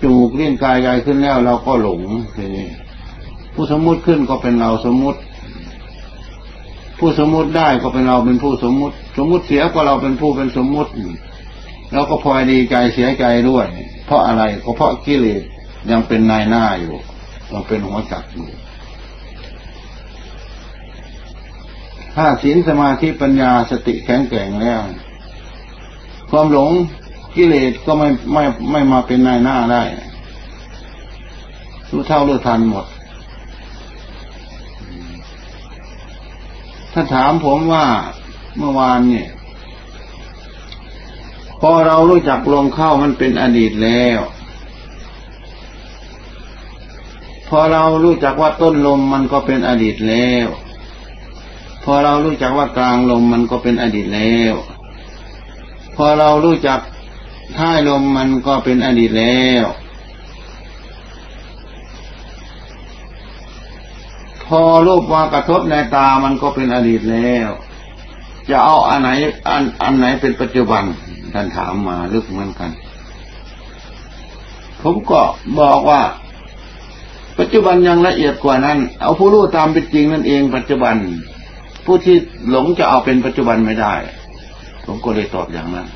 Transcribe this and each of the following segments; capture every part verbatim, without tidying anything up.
จมูกลิ้นกายใจขึ้นแล้วเราก็หลงทีนี้ผู้สมมุติขึ้นก็เป็นเราสมมุติผู้สมมุติได้ก็เป็นเราเป็นผู้สมมุติสมมุติเสียก็เราเป็นผู้เป็นสมมุติเราก็พลอยดีใจเสียใจด้วยเพราะอะไรก็เพราะกิเลสยังเป็นนายหน้าอยู่ยังเป็นหัวจักรอยู่ถ้าศีลสมาธิปัญญาสติแข็งแกร่งแล้วความหลงกิเลสก็ไม่ไม่ไม่มาเป็นนายหน้าได้รู้เท่ารู้ทันหมดถ้าถามผมว่าเมื่อวานเนี่ยพอเรารู้จักลมเข้ามันเป็นอดีตแล้วพอเรารู้จักว่าต้นลมมันก็เป็นอดีตแล้วพอเรารู้จักว่ากลางลมมันก็เป็นอดีตแล้วพอเรารู้จักท้ายลมมันก็เป็นอดีตแล้วพอรูปมากระทบในตามันก็เป็นอดีตแล้วจะเอาอันไหนอันอันไหนเป็นปัจจุบันท่านถามมาลึกเหมือนกันผมก็บอกว่าปัจจุบันยังละเอียดกว่านั้นเอาผู้รู้ตามเป็นจริงนั่นเองปัจจุบันผู้ที่หลงจะเอาเป็นปัจจุบันไม่ได้ผมก็เลยตอบอย่างนั้น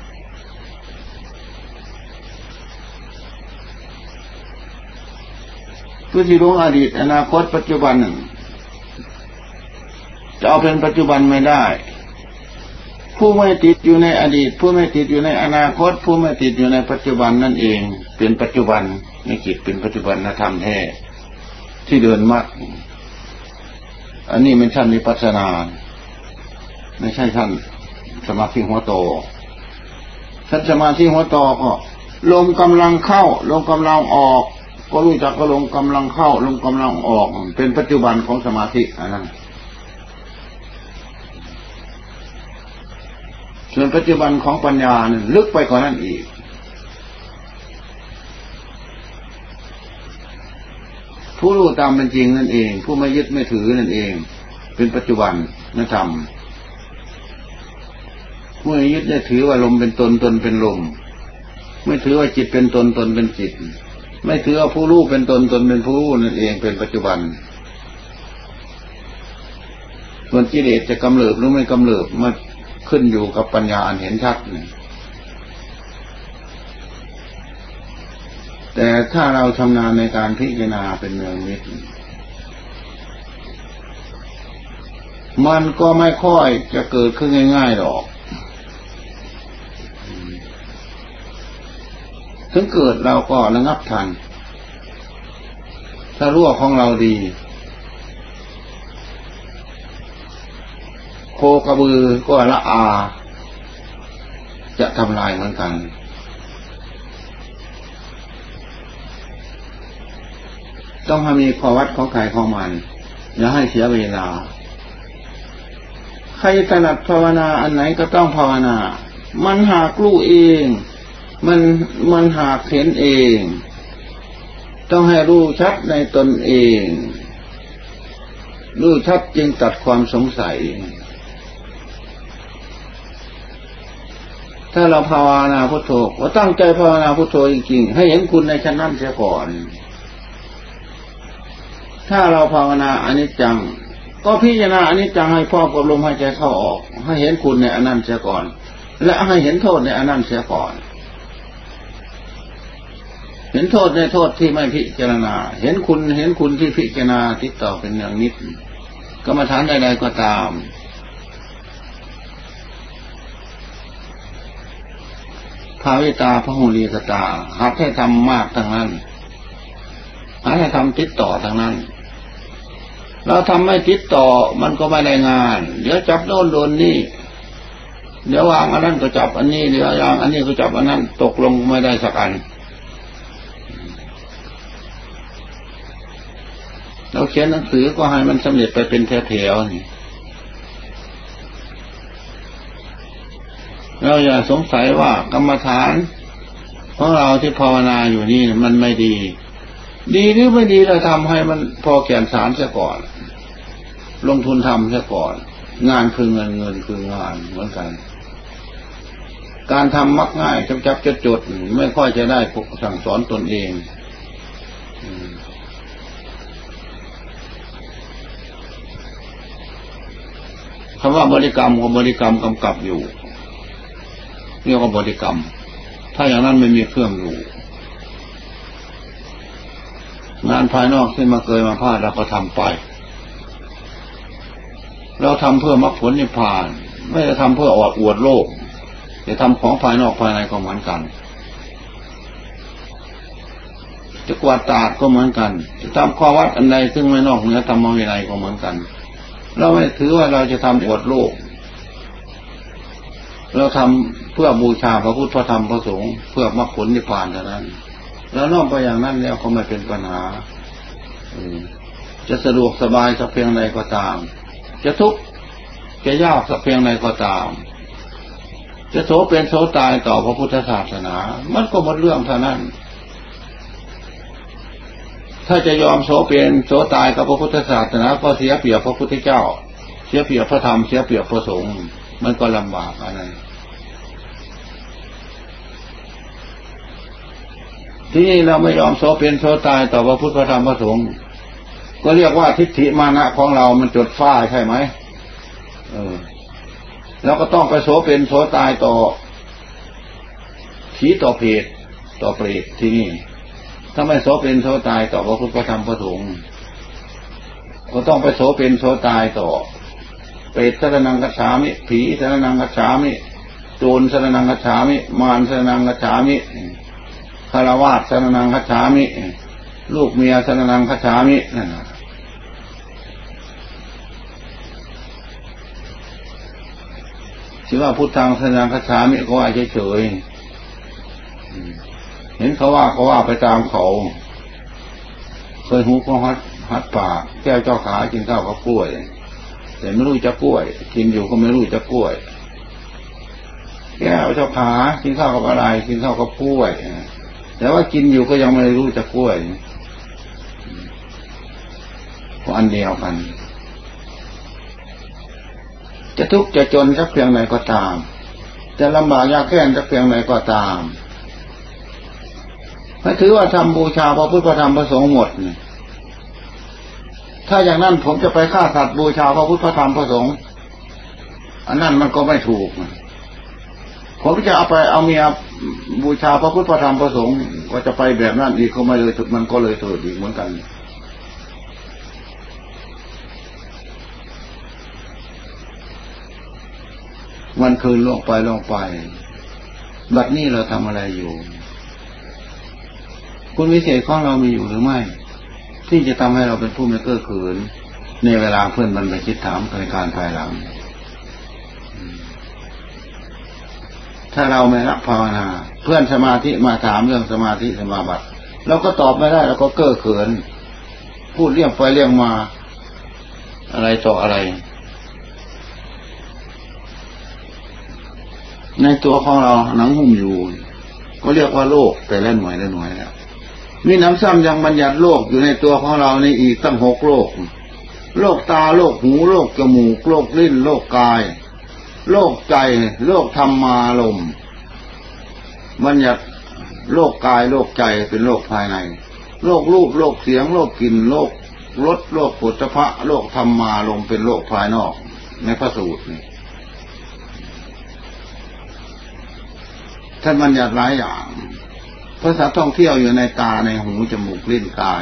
ผู้ที่รู้อดีตอนาคตปัจจุบันจะเอาเป็นปัจจุบันไม่ได้ผู้ไม่ติดอยู่ในอดีตผู้ไม่ติดอยู่ในอนาคตผู้ไม่ติดอยู่ในปัจจุบันนั่นเองเป็นปัจจุบันในจิตเป็นปัจจุบันธรรมแท้ที่เดินมากอันนี้เป็นชั้นวิปัสสนาไม่ใช่ชั้นสมาธิหัวโตชั้นสมาธิหัวโตก็ลมกำลังเข้าลมกำลังออกก็รู้จักก็ลมกำลังเข้าลมกำลังออกเป็นปัจจุบันของสมาธิอันนั้นส่วนปัจจุบันของปัญญาเนี่ยลึกไปกว่านั้นอีกผู้รู้ตามเป็นจริงนั่นเองผู้ไม่ยึดไม่ถือนั่นเองเป็นปัจจุบันนั่นธรรมผู้ไม่ยึดไม่ถือว่าลมเป็นตนตนเป็นลมไม่ถือว่าจิตเป็นตนตนเป็นจิตไม่ถือว่าผู้รู้เป็นตนตนเป็นผู้รู้นั่นเองเป็นปัจจุบันส่วนกิเลสจะกำเริบหรือไม่กำเริบมาขึ้นอยู่กับปัญญาอันเห็นชัดแต่ถ้าเราชำนาญในการพิจารณาเป็นเนืองนิดมันก็ไม่ค่อยจะเกิดขึ้นง่ายๆหรอกถึงเกิดเราก็ระงับทันถ้ารู้ว่าของเราดีโคกระบือก็ละอาจะทำลายเหมือนกันต้องให้มีข้อวัดของใครของมันอย่าให้เสียเวลาใครถนัดภาวนาอันไหนก็ต้องภาวนามันหากรู้เองมันมันหากเห็นเองต้องให้รู้ชัดในตนเองรู้ชัดจึงตัดความสงสัยถ้าเราภาวนาพุทโธก็ตั้งใจภาวนาพุทโธจริงๆให้เห็นคุณในชั้นนั้นเสียก่อนถ้าเราภาวนาอนิจจังก็พิจารณาอนิจจังให้พร้อมกับลมหายใจเข้าออกให้เห็นคุณในอนันต์เสียก่อนและให้เห็นโทษในอนันต์เสียก่อนเห็นโทษในโทษที่ไม่พิจารณาเห็นคุณเห็นคุณที่พิจารณาติดต่อเป็นอย่างนิดกรรมฐานใดๆก็ตามภาวิตาพหุลีกตาหากให้ทำมากทั้งนั้นหากให้ทำติดต่อทั้งนั้นเราทำไม่ติดต่อมันก็ไม่ได้งานเดี๋ยวจับโน่นโดนนี่เดี๋ยววางอันนั้นก็จับอันนี้เดี๋ยววางอันนี้ก็จับอันนั้นตกลงไม่ได้สักอันเราเขียนหนังสือก็ให้มันสำเร็จไปเป็นแถวๆนี่เราอย่าสงสัยว่ากรรมฐานของเราที่ภาวนาอยู่นี่มันไม่ดีดีหรือไม่ดีเราทำให้มันพอแก่นสารเสียก่อนลงทุนทำเสียก่อนงานคือเงินเงินคืองานเหมือนกันการทำมักง่ายจับจับจดจดไม่ค่อยจะได้สั่งสอนตนเองคำว่าบริกรรมกับบริกรรมกำกับอยู่เรียกว่าบริกรรมถ้าอย่างนั้นไม่มีเครื่องอยู่งานภายนอกที่มาเกยมาพลาดเราก็ทำไปเราทำเพื่อมรรคผลนิพพานไม่ได้ทำเพื่ออวดอวดโลกจะทำของภายนอกภายในก็เหมือนกันจะกวาดตาดก็เหมือนกันจะทำข้อวัดอันใดซึ่งไม่นอกเหนือธรรมวินัยก็เหมือนกันเราไม่ถือว่าเราจะทำอวดโลกเราทำเพื่อบูชาพระพุทธพระธรรมพระสงฆ์เพื่อมรรคผลนิพพานเท่านั้นแล้วนอกไปอย่างนั้นแล้วก็ไม่เป็นปัญหาจะสะดวกสบายสักเพียงใดก็ตามจะทุกข์จะยากสักเพียงใดก็ตามจะโสเป็นโสตายต่อพระพุทธศาสนามันก็หมดเรื่องเท่านั้นถ้าจะยอมโสเป็นโสตายกับพระพุทธศาสนาก็เสียเปรียบพระพุทธเจ้าเสียเปรียบพระธรรมเสียเปรียบพระสงฆ์มันก็ลำบากอะไรที่นี่เราไม่ยอมโสเป็นโสตายต่อพระพุทธธรรมพระสงฆ์ก็เรียกว่าทิฏฐิมานะของเรามันจดฟ้าใช่ไหมเออแล้วก็ต้องไปโสเป็นโสตายต่อผีต่อเพศต่อเปรตที่นี่ถ้าไม่โสเป็นโสตายต่อพระพุทธธรรมพระสงฆ์ก็ต้องไปโสเป็นโสตายต่อเปรตสรณังคัจฉามิผีสรณังคัจฉามิโจรสรณังคัจฉามิมารสรณังคัจฉามิคารวาสสรณังคัจฉามิลูกเมียสรณังคัจฉามินั่นน่ะชื่อว่าพุทธังสรณังคัจฉามิก็ว่าเฉยๆเห็นเขาว่าเขาว่าไปตามเขาเคยหูเขาฮัดฮัดปากแก้วเจ้าขากินข้าวกับกล้วยแต่ไม่รู้จะกล้วยกินอยู่ก็ไม่รู้จะกล้วยแก้วเจ้าขากินข้าวกับอะไรกินข้าวกับกล้วยแต่ว่ากินอยู่ก็ยังไม่รู้จะกล้วยก็อันเดียวกันจะทุกข์จะจนสักเพียงไหนก็ตามจะลำบากยากแค้นสักเพียงไหนก็ตามไม่ถือว่าทำบูชาพระพุทธธรรมพระสงฆ์หมดถ้าอย่างนั้นผมจะไปฆ่าสัตว์บูชาพระพุทธธรรมพระสงฆ์อันนั้นมันก็ไม่ถูกผมจะเอาไปเอาเมียบูชาพระพุทธธรรมพระสงฆ์ก็จะไปแบบนั้นอีกก็ไม่เลยมันก็เลยเถิดอีกเหมือนกันวันคืนล่วงไปล่วงไปบัดนี้เราทำอะไรอยู่คุณวิเศษของเรามีอยู่หรือไม่ที่จะทำให้เราเป็นผู้ไม่เก้อเขินในเวลาเพื่อนมันไปคิดถามในการภายหลังถ้าเราไม่รับภาวนาเพื่อนสมาธิมาถามเรื่องสมาธิสมาบัติเราก็ตอบไม่ได้เราก็เก้อเขินพูดเรื่องไปเรื่องมาอะไรต่ออะไรในตัวของเราหนังหุ้มอยู่ก็เรียกว่าโลกแต่ละหน่วยละหน่วยแล้วมีน้ำซ้ำยังบัญญัติโลกอยู่ในตัวของเราในอีกตั้งหกโลกโลกตาโลกหูโลกจมูกโลกลิ้นโลกกายโลกใจโลกธรรมารมณ์บัญญัติโลกกายโลกใจเป็นโลกภายในโลกรูปโลกเสียงโลกกลิ่นโลกรสโลกโผฏฐัพพะโลกธรรมารมณ์เป็นโลกภายนอกในพระสูตรนี่ท่านบัญญัติหลายอย่างภาษาท่องเที่ยวอยู่ในตาในหูจมูกลิ้นกาย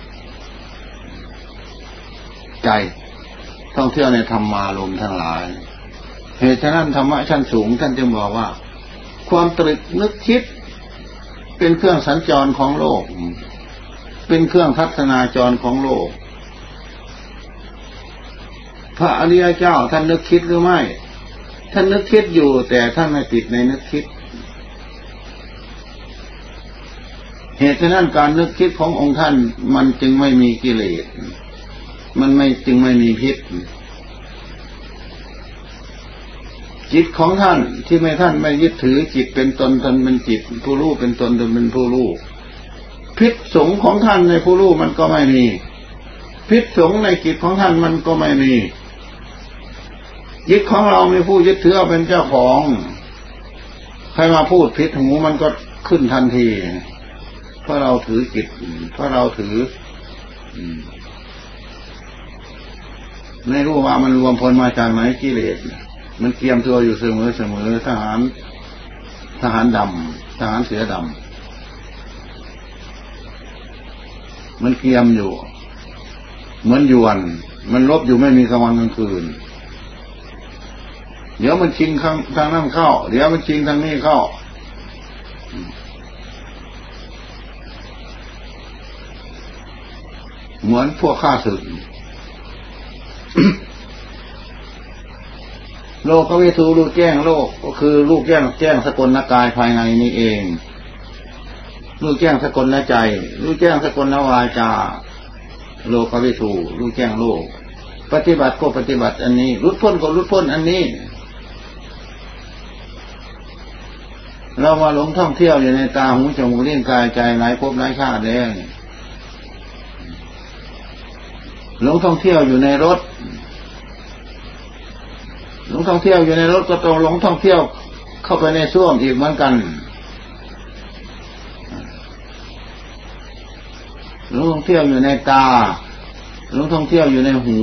ใจท่องเที่ยวในธรรมารมณ์ทั้งหลายเหตุฉะนั้นธรรมะชั้นสูงท่านจึงบอกว่าความตรึกนึกคิดเป็นเครื่องสัญจรของโลกเป็นเครื่องทัศนาจรของโลกพระอริยเจ้าท่านนึกคิดหรือไม่ท่านนึกคิดอยู่แต่ท่านไม่ติดในนึกคิดเหตุฉะนั้นการนึกคิดขององค์ท่านมันจึงไม่มีกิเลสมันไม่จึงไม่มีพิษจิตของท่านที่ไม่ท่านไม่ยึดถือจิตเป็นตนตนเป็นจิตผู้รู้เป็นตนตนเป็นผู้รู้พิษสงของท่านในผู้รู้มันก็ไม่มีพิษสงในจิตของท่านมันก็ไม่มีจิตของเรามีผู้ยึดถือเป็นเจ้าของใครมาพูดผิดหูมันก็ขึ้นทันทีเพราะเราถือจิตเพราะเราถือไม่รู้ว่ามันรวมพลมาจากไหนกิเลสมันเกียมตัวอยู่เสมอเสมอทหารทหารดำทหารเสือดำมันเกียมอยู่เหมือนยวนมันลบอยู่ไม่มีกลางวันกลางคืนเดี๋ยวมันชิงทางทางนั้นเข้าเดี๋ยวมันชิงทางนี้เข้าเหมือนพวกข้าศึก โลกวิทูรู้แจ้งโลกก็คือรู้แจ้งแจ้งสกลกายภายในนี้เองรู้แจ้งสกลใจรู้แจ้งสกลวาจาโลกวิทูรู้แจ้งโลกปฏิบัติก็ปฏิบัติอันนี้รุดพ้นก็รุดพ้นอันนี้เรามาหลงท่องเที่ยวอยู่ในตาหูจมูกลิ้นกายใจหลายภพหลายชาติแล้วหลงท่องเที่ยวอยู่ในรถหลงท่องเที่ยวอยู่ในรถก็ต้องหลงท่องเที่ยวเข้าไปในส้วมอีกเหมือนกันหลงท่องเที่ยวอยู่ในตาหลงท่องเที่ยวอยู่ในหู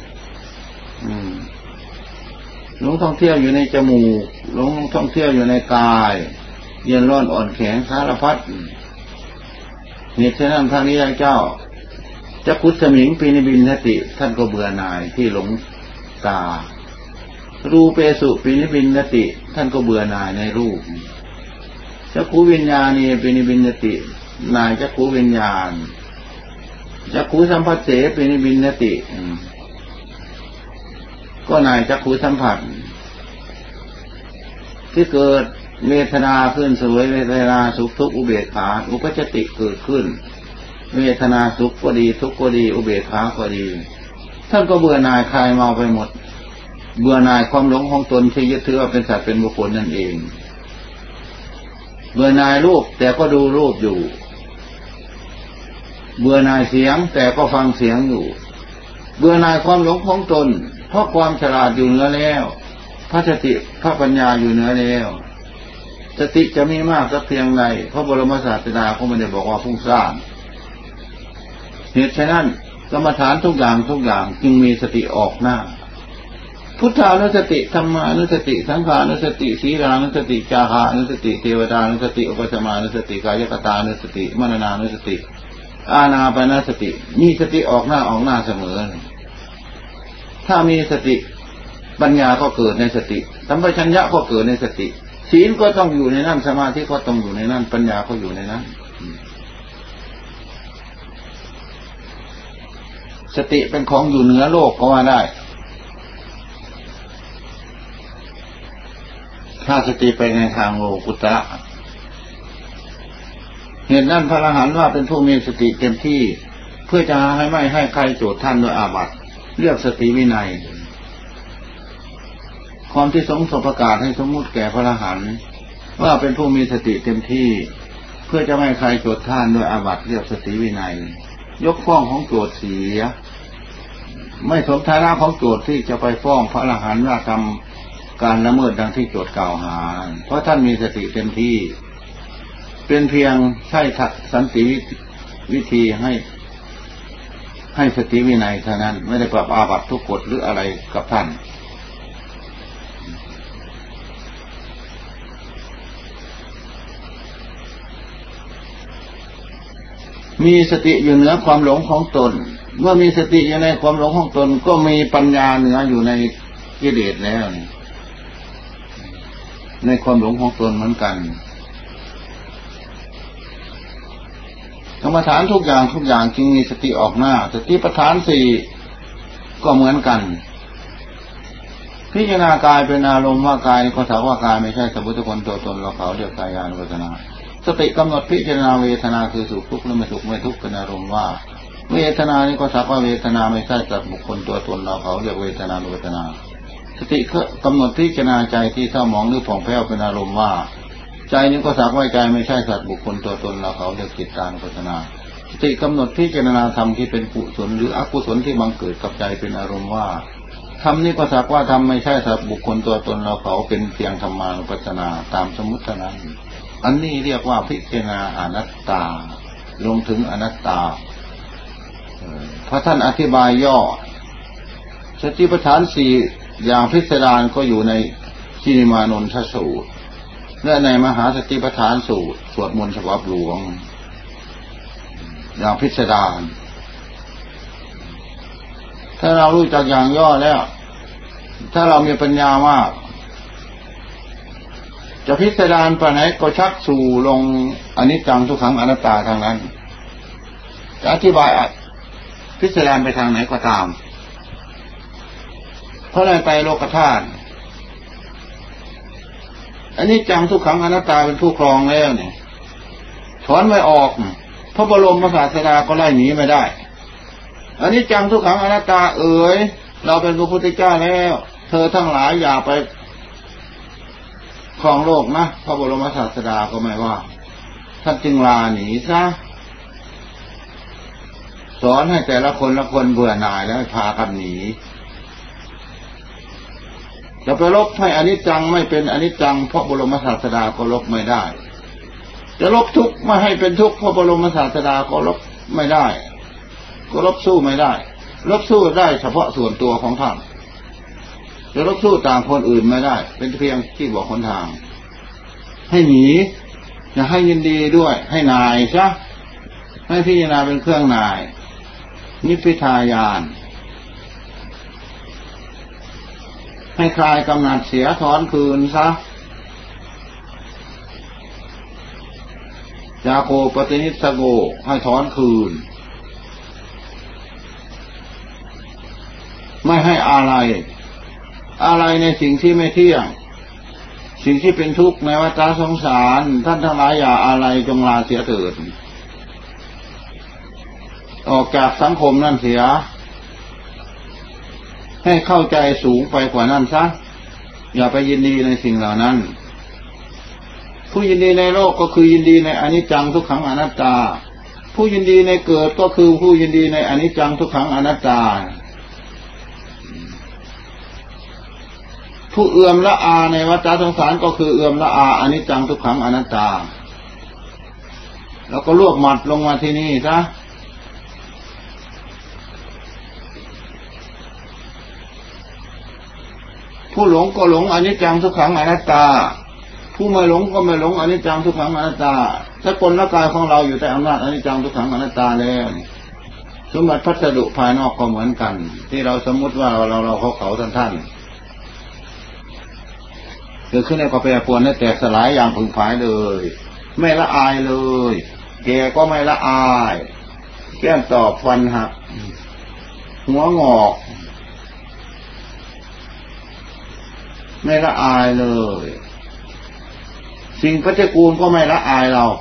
หลงท่องเที่ยวอยู่ในจมูกหลงท่องเที่ยวอยู่ในกายเย็นร้อนอ่อนแข็งสารพัดเหตุฉะนั้นทางนี้เจ้าจักขุสมิงปีนิบินนติท่านก็เบื่อหน่ายที่หลงตารูเปสุปีนิบินนติท่านก็เบื่อหน่ายในรูปจักขุวิญญาณีปีนิบินนตินายจักขุวิญญาณจักขุสัมผัสเสปีนิบินนติก็นายจักขุสัมผัสที่เกิดเวทนาขึ้นสวยเวทนาสุขทุกข์อุเบกขาอุปจติเกิดขึ้นเวทนาสุขก็ดีทุกข์ก็ดีอุเบกขาก็ดีท่านก็เบื่อหน่ายคลายเมาไปหมดเบื่อหน่ายความหลงของตนที่ยึดถือว่าเป็นสัตว์เป็นบุคคลนั่นเองเบื่อหน่ายรูปแต่ก็ดูรูปอยู่เบื่อหน่ายเสียงแต่ก็ฟังเสียงอยู่เบื่อหน่ายความหลงของตนเพราะความฉลาดอยู่เหนือแล้วพระสติพระปัญญาอยู่เหนือแล้วสติจะมีมากสักเพียงใดพระบรมศาสดาก็ไม่ได้บอกว่าฟุ้งซ่านเหตุฉะนั้นกรรมฐานทุกอย่างทุกอย่างจึงมีสติออกหน้าพุทธานุสติธรรมานุสติสังขานุสติศีลานุสติจาคะนุสติเทวตานุสติอุปสมานุสติกายกตานุสติมรณานุสติอานาปานสติมีสติออกหน้าออกหน้าเสมอถ้ามีสติปัญญาก็เกิดในสติสัมปชัญญะก็เกิดในสติศีลก็ต้องอยู่ในนั้นสมาธิก็ต้องอยู่ในนั้นปัญญาก็อยู่ในนั้นสติเป็นของอยู่เหนือโลกก็ว่าได้ถ้าสติไปในทางโลกุตระเหตุนั้นพระอรหันต์ว่าเป็นผู้มีสติเต็มที่เพื่อจะให้ไม่ให้ใครโจทย์ท่านโดยอาบัติเรียกสติวินัยความที่สงฆ์ประกาศให้สมมุติแก่พระอรหันต์ว่าเป็นผู้มีสติเต็มที่เพื่อจะไม่ให้ใครโจทย์ท่านโดยอาบัติเรียกสติวินัยยกฟ้องของโจทย์เสียไม่สมฐานะของโจทย์ที่จะไปฟ้องพระอรหันต์ว่าทำการละเมิดดังที่โจทย์กล่าวหาเพราะท่านมีสติเต็มที่เป็นเพียงใช้สันติวิธีให้ให้สติวินัยเท่านั้นไม่ได้ปรับอาบัติทุกกฎหรืออะไรกับท่านมีสติอยู่เหนือความหลงของตนเมื่อมีสติอยู่ในความหลงของตนก็มีปัญญาเหนืออยู่ในกิเลสแล้วในความหลงของตนเหมือนกันกรรมฐานทุกอย่างทุกอย่างจึงมีสติออกหน้าสติปัฏฐานสี่ก็เหมือนกันพิจารณากายเป็นอารมณ์ว่ากายก็ถามว่ากายไม่ใช่สัพพุทธคนตัวตนเราเขาเรียกกายานเวทนาสติกำหนดพิจารณาเวทนาคือสุขทุกข์และไม่สุขไม่ทุกข์เป็นอารมณ์ว่าเวทนานี้ก็ถามว่าเวทนาไม่ใช่สัตว์บุคคลตัวตนเราเขาเรียกเวทนาเวทนาสติกำหนดพิจารณาใจที่เศร้าหมองหรือผ่องแผ้วเป็นอารมณ์ว่าใจนี้ก็สักว่าใจไม่ใช่สัตว์บุคคลตัวตนเราเขาเรียกจิตตานุปัสสนาสติกำหนดพิจารณาธรรมที่เป็นกุศลหรืออกุศลที่บังเกิดกับใจเป็นอารมณ์ว่าธรรมนี่ก็สักว่าธรรมไม่ใช่สัตว์บุคคลตัวตนเราเขาเป็นเพียงธรรมานุปัสสนาตามสมมุตินั้นอันนี้เรียกว่าพิจารณาอนัตตาลงถึงอนัตตาพระท่านอธิบายย่อสติปัฏฐานสี่อย่างพิสดารก็อยู่ในชินิมานนทสูตรและในมหาสติปัฏฐานสูตรสวดมนต์ฉบับหลวงอย่างพิสดารถ้าเรารู้จักอย่างย่อแล้วถ้าเรามีปัญญามากจะพิสดารไปไหนก็ชักสู่ลงอนิจจังทุกขังอนัตตาทางนั้นจะอธิบายพิสดารไปทางไหนก็ตามเพราะในไตรโลกธาตุอนิจจังทุกขังอนัตตาเป็นผู้ครองแล้วเนี่ยถอนไม่ออกพระบรมศาสดาก็ไล่หนีไม่ได้อนิจจังทุกขังอนัตตาเอ๋ยเราเป็นพระพุทธเจ้าแล้วเธอทั้งหลายอย่าไปครองโลกนะพระบรมศาสดาก็ไม่ว่าท่านจึงลาหนีซะสอนให้แต่ละคนละคนเบื่อหน่ายแล้วพากันหนีจะไปลบให้อนิจจังไม่เป็นอนิจจังเพราะบรมศาสดาก็ลบไม่ได้จะลบทุกข์ไม่ให้เป็นทุกข์เพราะบรมศาสดาก็ลบไม่ได้ก็ลบสู้ไม่ได้ลบสู้ได้เฉพาะส่วนตัวของท่านจะลบสู้ต่างคนอื่นไม่ได้เป็นเพียงที่บอกคนทางให้หนีอย่าให้ยินดีด้วยให้นายซะให้พิจารณาเป็นเครื่องนายนิพพิทายานให้คลายกำหนัดเสียถอนคืนซะจาโคปฏินิสโกให้ถอนคืนไม่ให้อะไรอะไรในสิ่งที่ไม่เที่ยงสิ่งที่เป็นทุกข์ในวัฏสงสารท่านทั้งหลายอย่าอะไรจงลาเสียเถิดออกจากสังคมนั่นเสียให้เข้าใจสูงไปกว่านั้นซะอย่าไปยินดีในสิ่งเหล่านั้นผู้ยินดีในโลกก็คือยินดีในอนิจจังทุกขังอนัตตาผู้ยินดีในเกิดก็คือผู้ยินดีในอนิจจังทุกขังอนัตตาผู้เอื่อมละอาในวัฏสงสารก็คือเอื่อมละอาอนิจจังทุกขังอนัตตาแล้วก็รวบหมัดลงมาที่นี่ซะผู้หลงก็หลงอนิจจังทุกขังอนัตตาผู้ไม่หลงก็ไม่หลงอนิจจังทุกขังอนัตตาถ้าคนละกายของเราอยู่ใต้อำนาจอนิจจังทุกขังอนัตตาแล้วสมบัติพัสดุภายนอกก็เหมือนกันที่เราสมมุติว่าเราเราเขาเขาท่านท่านเกิดขึ้นในกาแฟปวนให้แตกสลายอย่างผึ่งผายเลยไม่ละอายเลยแกก็ไม่ละอายแก้มตอบฟันหักหัวงอกไม่ละอายเลยสิ่งปฏิกูลก็ไม่ละอายเรา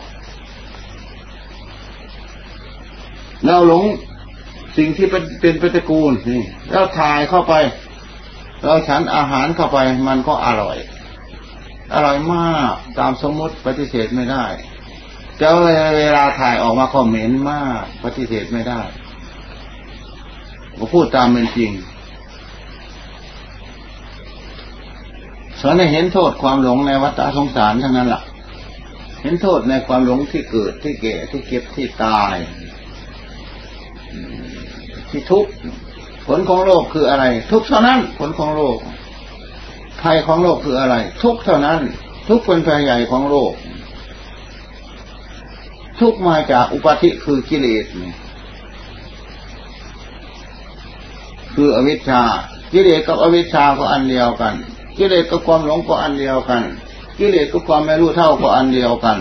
เราหลงสิ่งที่เป็นเป็นปฏิกูลนี่เราทายเข้าไปเราฉันอาหารเข้าไปมันก็อร่อยอร่อยมากตามสมมติปฏิเสธไม่ได้แต่เวลาถ่ายออกมาก็เหม็นมากปฏิเสธไม่ได้ก็พูดตามเป็นจริงสอนให้เห็นโทษความหลงในวัฏสงสารทั้งนั้นล่ะเห็นโทษในความหลงที่เกิดที่แก่ที่เก็บที่ตายที่ทุกข์ผลของโลกคืออะไรทุกข์เท่านั้นผลของโลกภัยของโลกคืออะไรทุกข์เท่านั้นทุกข์เป็นภัยใหญ่ของโลกทุกข์มาจากอุปาทิคือกิเลสคืออวิชชากิเลสกับอวิชชาก็อันเดียวกันกิเลสกับความหลงก็อันเดียวกันกิเลสกับความไม่รู้เท่าก็อันเดียวกัน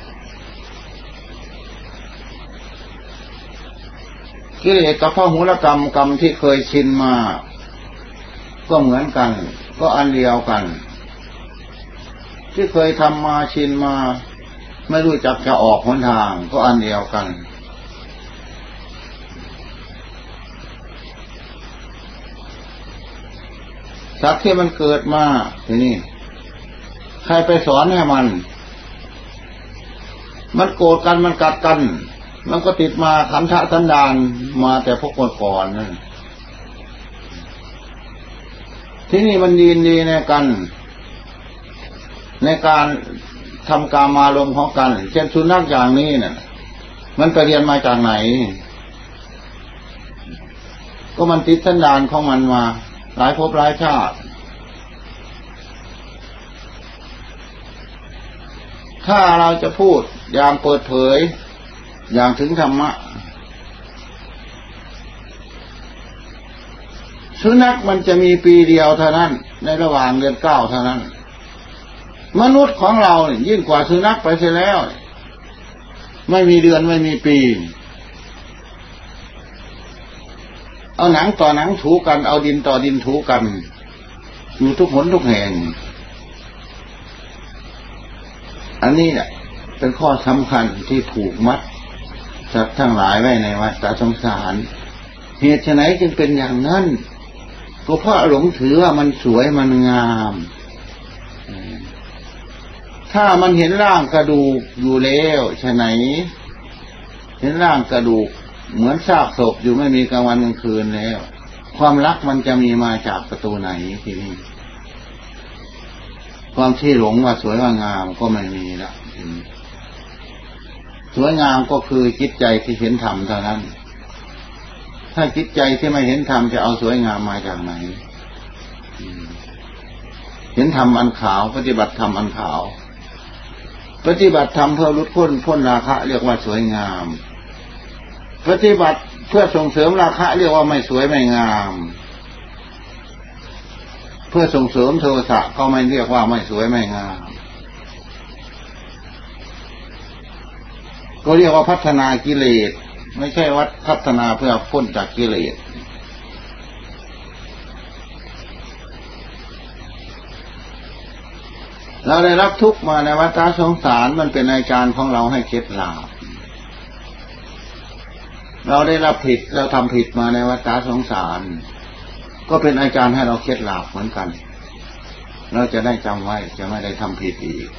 กิเลสกับพหุรกรรมกรรมที่เคยชินมาก็เหมือนกันก็อันเดียวกันที่เคยทำมาชินมาไม่รู้จักจะออกหนทางก็อันเดียวกันสัตว์ที่มันเกิดมาทีนี้ใครไปสอนให้มันมันโกรธกันมันกัดกันมันก็ติดมาขันธสันดานมาแต่พวกก่อนๆนั่นที่นี่มันยินดีในกันในการทำกามารมณ์ของกันเช่นสุนัขอย่างนี้เนี่ยมันไปเรียนมาจากไหนก็มันติดสันดานของมันมาหลายภพหลายชาติถ้าเราจะพูดอย่างเปิดเผยอย่างถึงธรรมะสุนัขมันจะมีปีเดียวเท่านั้นในระหว่างเดือนเก้าเท่านั้นมนุษย์ของเราเนี่ยยิ่งกว่าสุนัขไปเสียแล้วไม่มีเดือนไม่มีปีเอาหนังต่อหนังถูกันเอาดินต่อดินถูกันอยู่ทุกหนทุกแห่งอันนี้แหละเป็นข้อสำคัญที่ผูกมัดสัตว์ทั้งหลายไว้ในวัฏสงสารเหตุไฉนจึงเป็นอย่างนั้นก็เพราะหลงถือว่ามันสวยมันงามถ้ามันเห็นร่างกระดูกอยู่แล้วไฉนเห็นร่างกระดูกเหมือนซากศพอยู่ไม่มีกลางวันกลางคืนแล้วความรักมันจะมีมาจากประตูไหนทีนี้ความที่หลงว่าสวยว่างามก็ไม่มีละสวยงามก็คือจิตใจที่เห็นธรรมเท่านั้นถ้าจิตใจที่ไม่เห็นธรรมจะเอาสวยงามมาจากไหนเห็นธรรมอันขาวปฏิบัติธรรมอันขาวปฏิบัติธรรมเพื่อลดพ้นพ้นราคะเรียกว่าสวยงามปฏิบัติเพื่อส่งเสริมราคะเรียกว่าไม่สวยไม่งามเพื่อส่งเสริมโทสะก็ไม่เรียกว่าไม่สวยไม่งามก็เรียกว่าพัฒนากิเลสไม่ใช่วัดพัฒนาเพื่อพ้นจากกิเลสเราได้รับทุกข์มาในวัฏสงสารมันเป็นอาจารย์ของเราให้เข็ดหลาบเราได้รับผิดเราทำผิดมาในวัฏสงสารก็เป็นอาจารย์ให้เราเข็ดหลาบเหมือนกันเราจะได้จำไว้จะไม่ได้ทำผิดอีก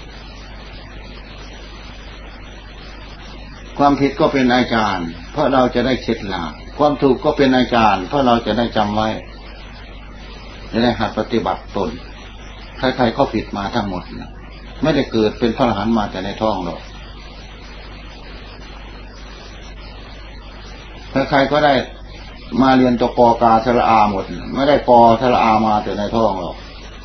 ความผิดก็เป็นอาจารย์เพราะเราจะได้เข็ดหลาบความถูกก็เป็นอาจารย์เพราะเราจะได้จำไว้จะได้หัดปฏิบัติตนใครๆเขาผิดมาทั้งหมดนะไม่ได้เกิดเป็นพระอรหันต์มาแต่ในท้องหรอกใครๆก็ได้มาเรียนตกกาสระอาหมดไม่ได้กอสระอามาแต่ในท้องหรอก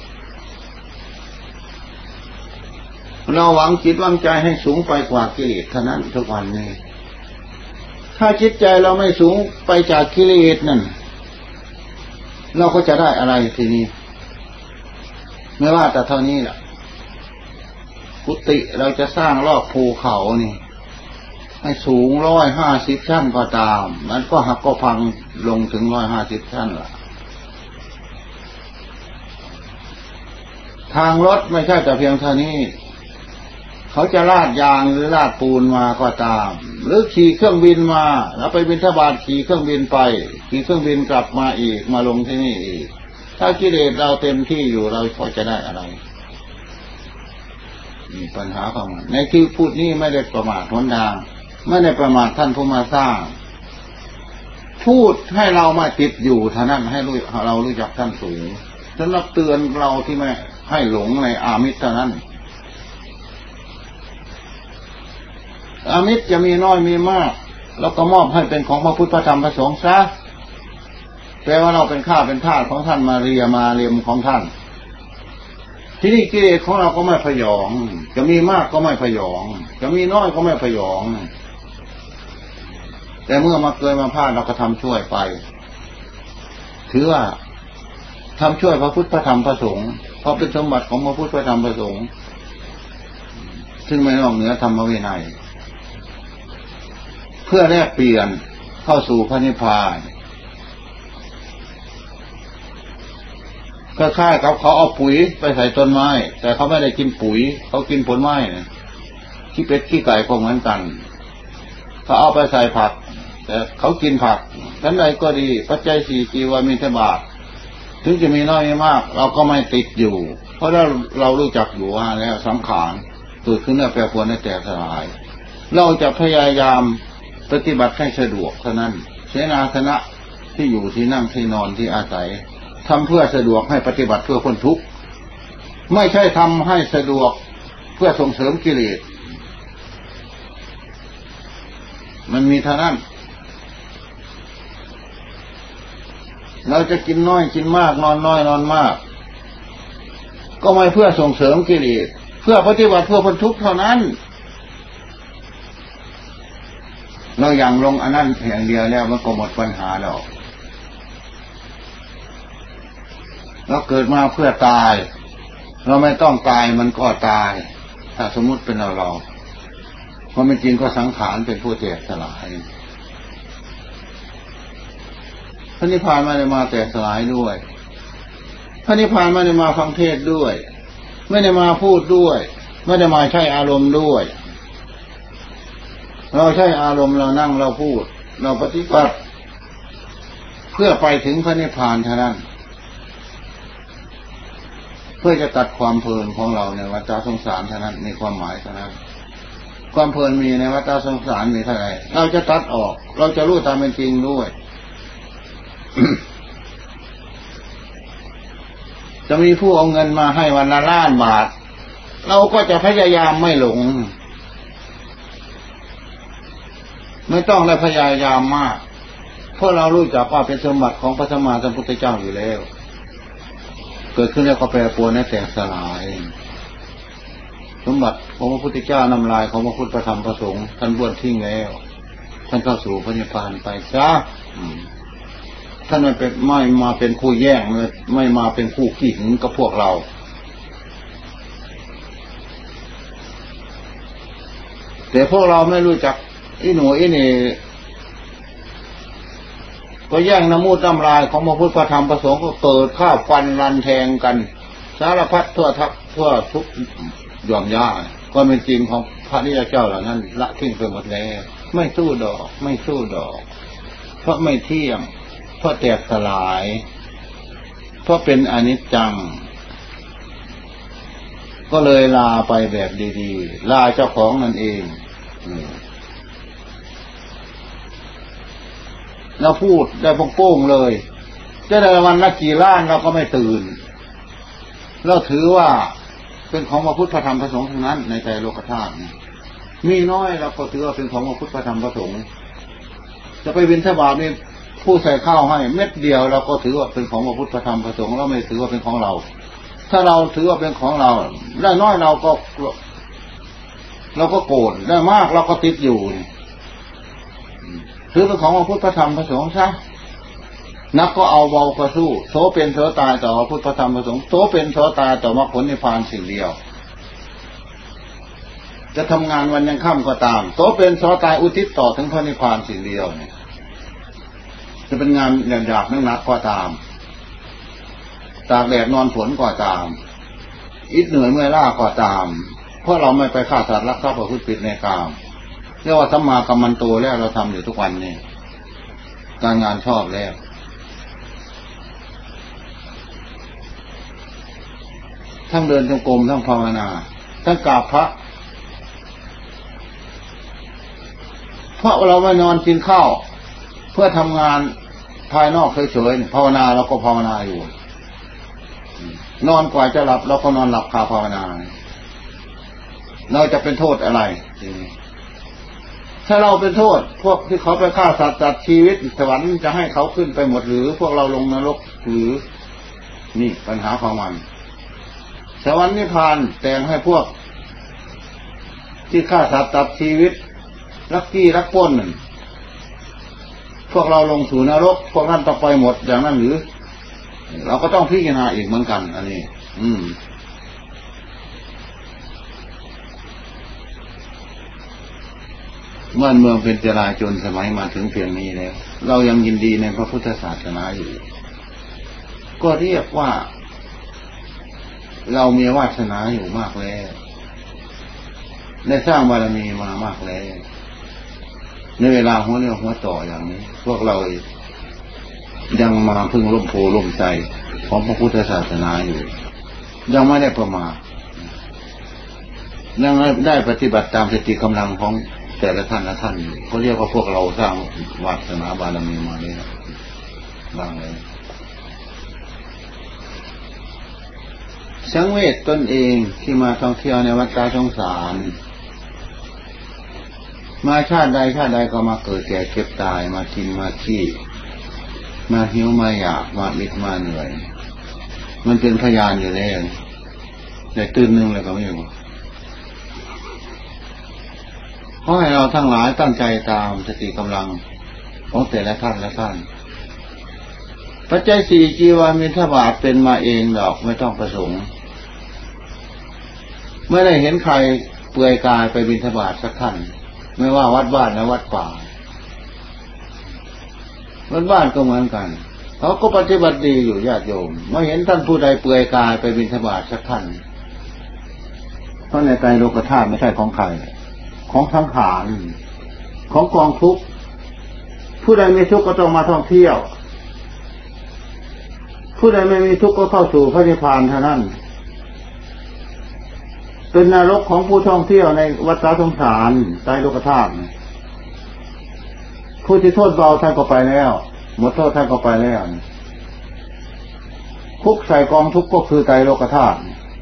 เราหวังจิตหวังใจให้สูงไปกว่ากิเลสเท่านั้นทุกวันนี้ถ้าจิตใจเราไม่สูงไปจากกิเลสนั่นเราก็จะได้อะไรทีนี้ไม่ว่าแต่เท่านี้แหละกุฏิเราจะสร้างรอบภูเขานี่ให้สูงร้อยห้าสิบชั้นก็ตามมันก็หักก็พังลงถึงร้อยห้าสิบชั้นล่ะทางรถไม่ใช่แต่เพียงเท่านี้เขาจะลาดยางหรือลาดปูนมาก็ตามหรือขี่เครื่องบินมาแล้วไปบิณฑบาตขี่เครื่องบินไปขี่เครื่องบินกลับมาอีกมาลงที่นี่อีกถ้ากิเลสเราเต็มที่อยู่เราพอจะได้อะไรมีปัญหาของมันในที่พูดนี้ไม่ได้ประมาทหนทางไม่ได้ประมาทท่านผู้มาสร้างพูดให้เรามาติดอยู่เท่านั้นให้รู้เรารู้จักท่านสูงสำหรับเตือนเราที่ไม่ให้หลงในอามิตรเท่านั้นอามิตรจะมีน้อยมีมากแล้วก็มอบให้เป็นของพระพุทธพระธรรมพระสงฆ์ซะแปลว่าเราเป็นข้าเป็นทาสของท่านมาเรียมาเรียมของท่านที่นี่กิเลสของเราก็ไม่พยองจะมีมากก็ไม่พยองจะมีน้อยก็ไม่พยองแต่เมื่อมาเกิดมาพลาดเราก็ทำช่วยไปถือว่าทำช่วยพระพุทธพระธรรมพระสงฆ์เพราะเป็นสมบัติของพระพุทธพระธรรมพระสงฆ์ซึ่งไม่นอกเหนือธรรมวินัยเพื่อแลกเปลี่ยนเข้าสู่พระนิพพานก็ค่ายกับเขาเอาปุ๋ยไปใส่ต้นไม้แต่เขาไม่ได้กินปุ๋ยเขากินผลไม้เนี่ยขี้เป็ดขี้ไก่ก็เหมือนกันเขาเอาไปใส่ผักแต่เขากินผักทันใดก็ดีปัจจัยสี่จีวรมีเท่าบาทถึงจะมีน้อยมากเราก็ไม่ติดอยู่เพราะเราเรารู้จักอยู่ว่าแล้วสังขารเกิดขึ้นแล้วแปรปรวนและแตกสลายเราจะพยายามปฏิบัติให้สะดวกเท่านั้นเสนาสนะที่อยู่ที่นั่งที่นอนที่อาศัยทำเพื่อสะดวกให้ปฏิบัติเพื่อพ้นทุกข์ไม่ใช่ทำให้สะดวกเพื่อส่งเสริมกิเลสมันมีเท่านั้นเราจะกินน้อยกินมากนอนน้อยนอนมากก็ไม่เพื่อส่งเสริมกิเลสเพื่อปฏิบัติเพื่อพ้นทุกข์เท่านั้นเราอย่างลงอันนั้นอย่างเดียวแล้วมันก็หมดปัญหาแล้วเราเกิดมาเพื่อตายเราไม่ต้องตายมันก็ตายถ้าสมมุติเป็นเราเราเพราะมันจริงก็สังขารเป็นผู้แตกสลายพระนิพพานไม่ได้มาแตกสลายด้วยพระนิพพานไม่ได้มาฟังเทศด้วยไม่ได้มาพูดด้วยไม่ได้มาใช้อารมณ์ด้วยเราใช้อารมณ์เรานั่งเราพูดเราปฏิบัติเพื่อไปถึงพระนิพพานเท่านั้นเพื่อจะตัดความเพลินของเราในวัฏสงสารเท่านั้นมีความหมายเท่านั้นความเพลินมีในวัฏสงสารมีเท่าไหร่เราจะตัดออกเราจะรู้ตามเป็นจริงด้วย จะมีผู้เอาเงินมาให้วันละล้านบาทเราก็จะพยายามไม่หลงไม่ต้องได้พยายามมากเพราะเรารู้จักว่าเป็นสมบัติของพระสัมมาสัมพุทธเจ้าอยู่แล้วเกิดขึ้นแล้วก็แปรปรวนและแตกสลายสมบัติของพระพุทธเจ้านำลายของพระพุทธพระธรรมพระสงฆ์ท่านบ้วนทิ้งแล้วท่านเข้าสู่พระนิพพานไปซะท่านไม่เป็นไม่มาเป็นคู่แย่งเลยไม่มาเป็นคู่ขี้หึงกับพวกเราแต่พวกเราไม่รู้จักอีหนูอีนี่ก็แย่งน้ำมูดน้ำลายของพระพุทธพระธรรมพระสงฆ์ก็เกิดข้าวฟันรันแทงกันสารพัดทั่วทักทั่วทุกหย่อมย่าก็เป็นจริงของพระนิยเจ้าเหล่านั้นละทิ้งไปหมดแล้วไม่สู้ดอกไม่สู้ดอกเพราะไม่เที่ยงเพราะแตกสลายเพราะเป็นอนิจจังก็เลยลาไปแบบดีๆลาเจ้าของนั่นเองเราพูดได้โป้งๆเลยจะได้วันละกี่ล้านเราก็ไม่ตื่นเราถือว่าเป็นของพระพุทธพระธรรมพระสงฆ์ทั้งนั้นในใจโลกธาตุมีน้อยเราก็ถือว่าเป็นของพระพุทธพระธรรมพระสงฆ์จะไปบิณฑบาตนี่ผู้ใส่ข้าวให้เม็ดเดียวเราก็ถือว่าเป็นของพระพุทธพระธรรมพระสงฆ์เราไม่ถือว่าเป็นของเราถ้าเราถือว่าเป็นของเราได้น้อยเราก็เราก็โกรธได้มากเราก็ติดอยู่ถือเป็นของพระพุทธพระธรรมพระสงฆ์ซะนักก็เอาเบาก็สู้โสเป็นโสตายต่อพระพุทธพระธรรมพระสงฆ์โสเป็นโสตายต่อมรรคผลนิพพานสิ่งเดียวจะทำงานวันยังค่ำก็ตามโสเป็นโสตายอุทิศต่อถึงพระนิพพานสิ่งเดียวเนี่ยจะเป็นงานหยาบๆนักๆก็ตามตากแดดนอนฝนก็ตามอิดเหนื่อยเมื่อยล้าก็ตามเพราะเราไม่ไปฆ่าสัตว์รักทรัพย์ประพฤติผิดในกามเรียกว่าสัมมากัมมันโตแล้วเราทำอยู่ทุกวันนี่การงานชอบแล้วทั้งเดินจงกรมทั้งภาวนาทั้งกราบพระเพราะเราไม่นอนกินข้าวเพื่อทำงานภายนอกเฉยๆภาวนาเราก็ภาวนาอยู่นอนกว่าจะหลับเราก็นอนหลับคาภาวนาเราจะเป็นโทษอะไรถ้าเราเป็นโทษพวกที่เขาไปฆ่าสัตว์ตัดชีวิตสวรรค์จะให้เขาขึ้นไปหมดหรือพวกเราลงนรกหรือนี่ปัญหาของมันสวรรค์นิพพานแต่งให้พวกที่ฆ่าสัตว์ตัดชีวิตลักกี้ลักป้นนั่นพวกเราลงสู่นรกพวกนั้นต้องไปหมดอย่างนั้นหรือเราก็ต้องพิจารณาอีกเหมือนกันอันนี้อืมเมื่อเมืองเป็นจราจรสมัยมาถึงเพียงนี้แล้วเรายังยินดีในพระพุทธศาสนาอยู่ก็เรียกว่าเรามีวาสนาอยู่มากแล้วได้สร้างบารมีมามากแล้วในเวลาหัวเรี่ยวหัวต่ออย่างนี้พวกเรายังมาพึ่งร่มโพร่มใจของพระพุทธศาสนาอยู่ยังไม่ได้ประมาทยังได้ปฏิบัติตามสติกำลังของแต่ละท่านละท่านเขาเรียกว่าพวกเราสร้างวาสนาบารมีมาเนี่ยบางเลยสังเวชตนเองที่มาท่องเที่ยวในวัฏสงสารมาชาติใดชาติใดก็มาเกิดแก่เก็บตายมากินมาขี้มาหิวมาอยากมามิดมาเหนื่อยมันเป็นพยานอยู่แล้วแต่ตื่นนึงเลยก็ไม่อยู่ขอให้เราทั้งหลายตั้งใจตามสติกำลังของแต่ละท่านละท่านปัจจัยสี่จีวรมิทบาทเป็นมาเองดอกไม่ต้องประสงค์ไม่ได้เห็นใครเปลือยกายไปบิณฑบาตสักท่านไม่ว่าวัดบ้านและวัดป่าวัดบ้านก็เหมือนกันเขาก็ปฏิบัติดีอยู่ญาติโยมไม่เห็นท่านผู้ใดเปลือยกายไปบิณฑบาตสักท่านเพราะในใจโลกธาตุไม่ใช่ของใครของสังขารของกองทุกข์ผู้ใดมีทุกข์ก็ต้องมาท่องเที่ยวผู้ใดไม่มีทุกข์ก็เข้าสู่พระนิพพานเท่านั้นเป็นนรกของผู้ท่องเที่ยวในวัฏสงสารใต้โลกธาตุผู้ที่โทษเบาท่านก็ไปแล้วหมดโทษท่านก็ไปแล้วคุกใส่กองทุกข์ก็คือไตรโลกธาตุ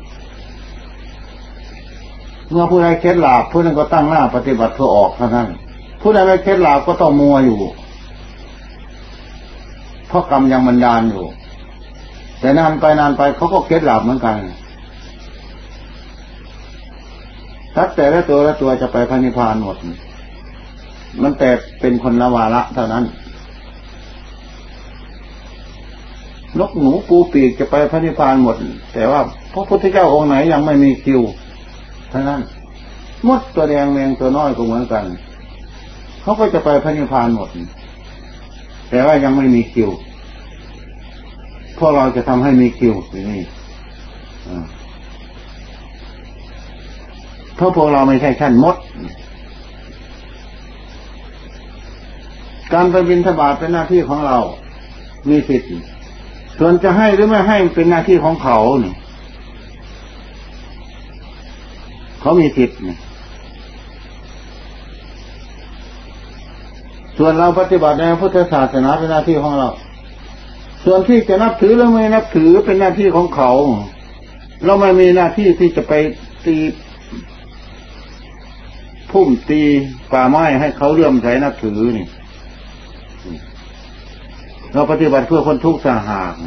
เมื่อผู้ใดเคล็ดลับผู้นั้นก็ตั้งหน้าปฏิบัติเพื่อออกเท่านั้นผู้ใดไม่เคล็ดลับก็ต้องมัวอยู่เพราะกรรมยังบันดาลอยู่แต่นานไปนานไปเขาก็เคล็ดลับเหมือนกันทักแต่ละตัวละตัวจะไปพระนิพพานหมดมันแต่เป็นคนละวาระเท่านั้นนกหนูปูปีกจะไปพระนิพพานหมดแต่ว่าพระพุทธเจ้าองค์ไหนยังไม่มีคิวเท่านั้นมดตัวแดงแมงตัวน้อยก็เหมือนกันเขาก็จะไปพระนิพพานหมดแต่ว่ายังไม่มีคิวพวกเราจะทำให้มีคิวอย่างนี้เพราะพวกเราไม่ใช่ชั้นมดการไปบิณฑบาตเป็นหน้าที่ของเรามีสิทธิ์ส่วนจะให้หรือไม่ให้เป็นหน้าที่ของเขาเนี่ยเขามีสิทธิ์ส่วนเราปฏิบัติในพุทธศาสนาเป็นหน้าที่ของเราส่วนที่จะนับถือหรือไม่นับถือเป็นหน้าที่ของเขาเราไม่มีหน้าที่ที่จะไปตีพุ่มตีป่าไม้ให้เขาเลื่อมใสนับถือนี่เราปฏิบัติเพื่อคนทุกข์สาหาก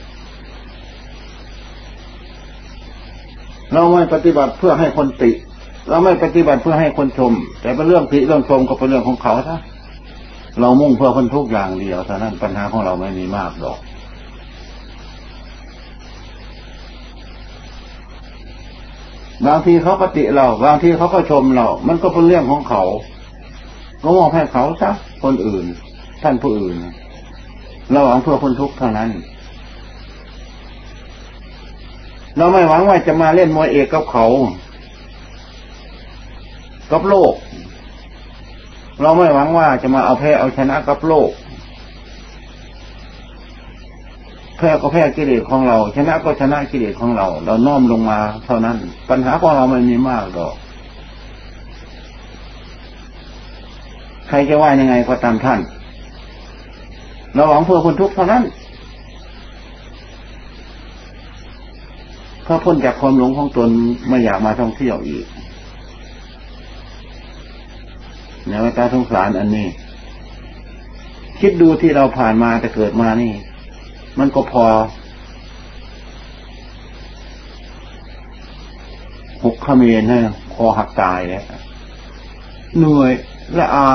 เราไม่ปฏิบัติเพื่อให้คนติเราไม่ปฏิบัติเพื่อให้คนชมแต่เป็นเรื่องติเรื่องชมก็เป็นเรื่องของเขาท่าเรามุ่งเพื่อคนทุกข์อย่างเดียวเท่านั้นปัญหาของเราไม่มีมากหรอกบางทีเขาปฏิเราบางทีเขาก็ชมเรามันก็เป็นเรื่องของเขาเรามองให้เขาซะคนอื่นท่านผู้อื่นเราหวังเพื่อคนทุกข์เท่านั้นเราไม่หวังว่าจะมาเล่นมวยเอกกับเขากับโลกเราไม่หวังว่าจะมาเอาแพ้เอาชนะกับโลกแพ้ก็แพ้กิเลสของเราชนะก็ชนะกิเลสของเราเราน้อมลงมาเท่านั้นปัญหาของเราไม่มีมากหรอกใครจะว่ายังไงก็ตามท่านเราหวังเพื่อคนทุกข์เท่านั้นเพื่อพ้นจากความหลงของตนไม่อยากมาท่องเที่ยวอีกในวัฏสงสารอันนี้คิดดูที่เราผ่านมาแต่เกิดมานี่มันก็พอหกขเมรให้คอหักตายแล้วเหนื่อยละอา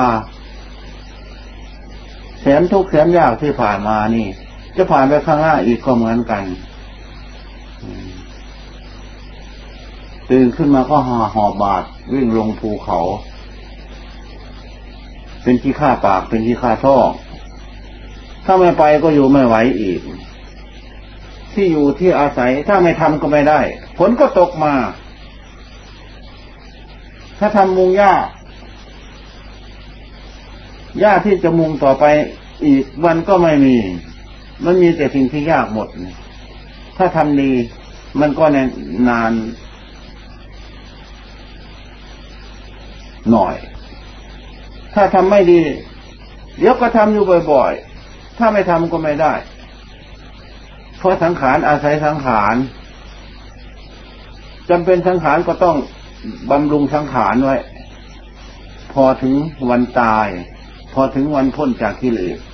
แสนทุกข์แสนยากที่ผ่านมานี่จะผ่านไปข้างหน้าอีกก็เหมือนกันตื่นขึ้นมาก็หาหอบบาดวิ่งลงภูเขาเป็นที่ฆ่าปากเป็นที่ฆ่าท้องถ้าไม่ไปก็อยู่ไม่ไหวอีกที่อยู่ที่อาศัยถ้าไม่ทำก็ไม่ได้ฝนก็ตกมาถ้าทำมุงหญ้าหญ้าที่จะมุงต่อไปอีกวันก็ไม่มีมันมีแต่สิ่งที่ยากหมดถ้าทำดีมันก็นานหน่อยถ้าทำไม่ดีเดี๋ยวก็ทำอยู่บ่อยๆถ้าไม่ทำก็ไม่ได้เพราะสังขารอาศัยสังขารจำเป็นสังขารก็ต้องบำรุงสังขารไว้พอถึงวันตายพอถึงวันพ้นจากกิเลส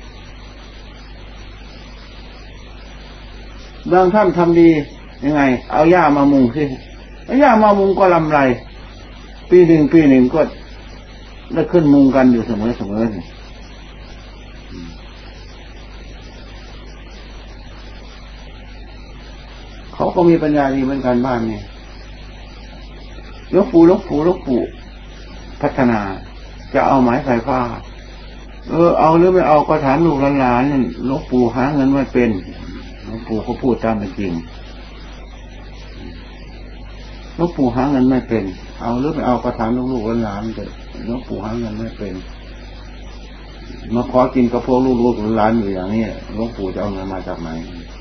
บางท่านทำดียังไงเอาหญ้ามามุงสิเอาหญ้ามามุงก็ลำไรปีหนึ่งปีหนึ่งก็ได้ขึ้นมุงกันอยู่เสมอเสมอเขาก็มีปัญญาดีเหมือนกันบ้านนี่หลวงปู่หลวงปู่หลวงปู่พัฒนาจะเอาไม้ไฟฟ้าเออเอาหรือไม่เอาก็ถามลูกหลานๆนี่หลวงปู่หาเงินไม่เป็นหลวงปู่เขาพูดตามเป็นจริงหลวงปู่หาเงินไม่เป็นเอาหรือไม่เอาก็ถามลูกๆหลานๆแต่หลวงปู่หาเงินไม่เป็นมาขอกินกับพวกลูกๆหลานอยู่อย่างนี้หลวงปู่จะเอาเงินมาจากไหน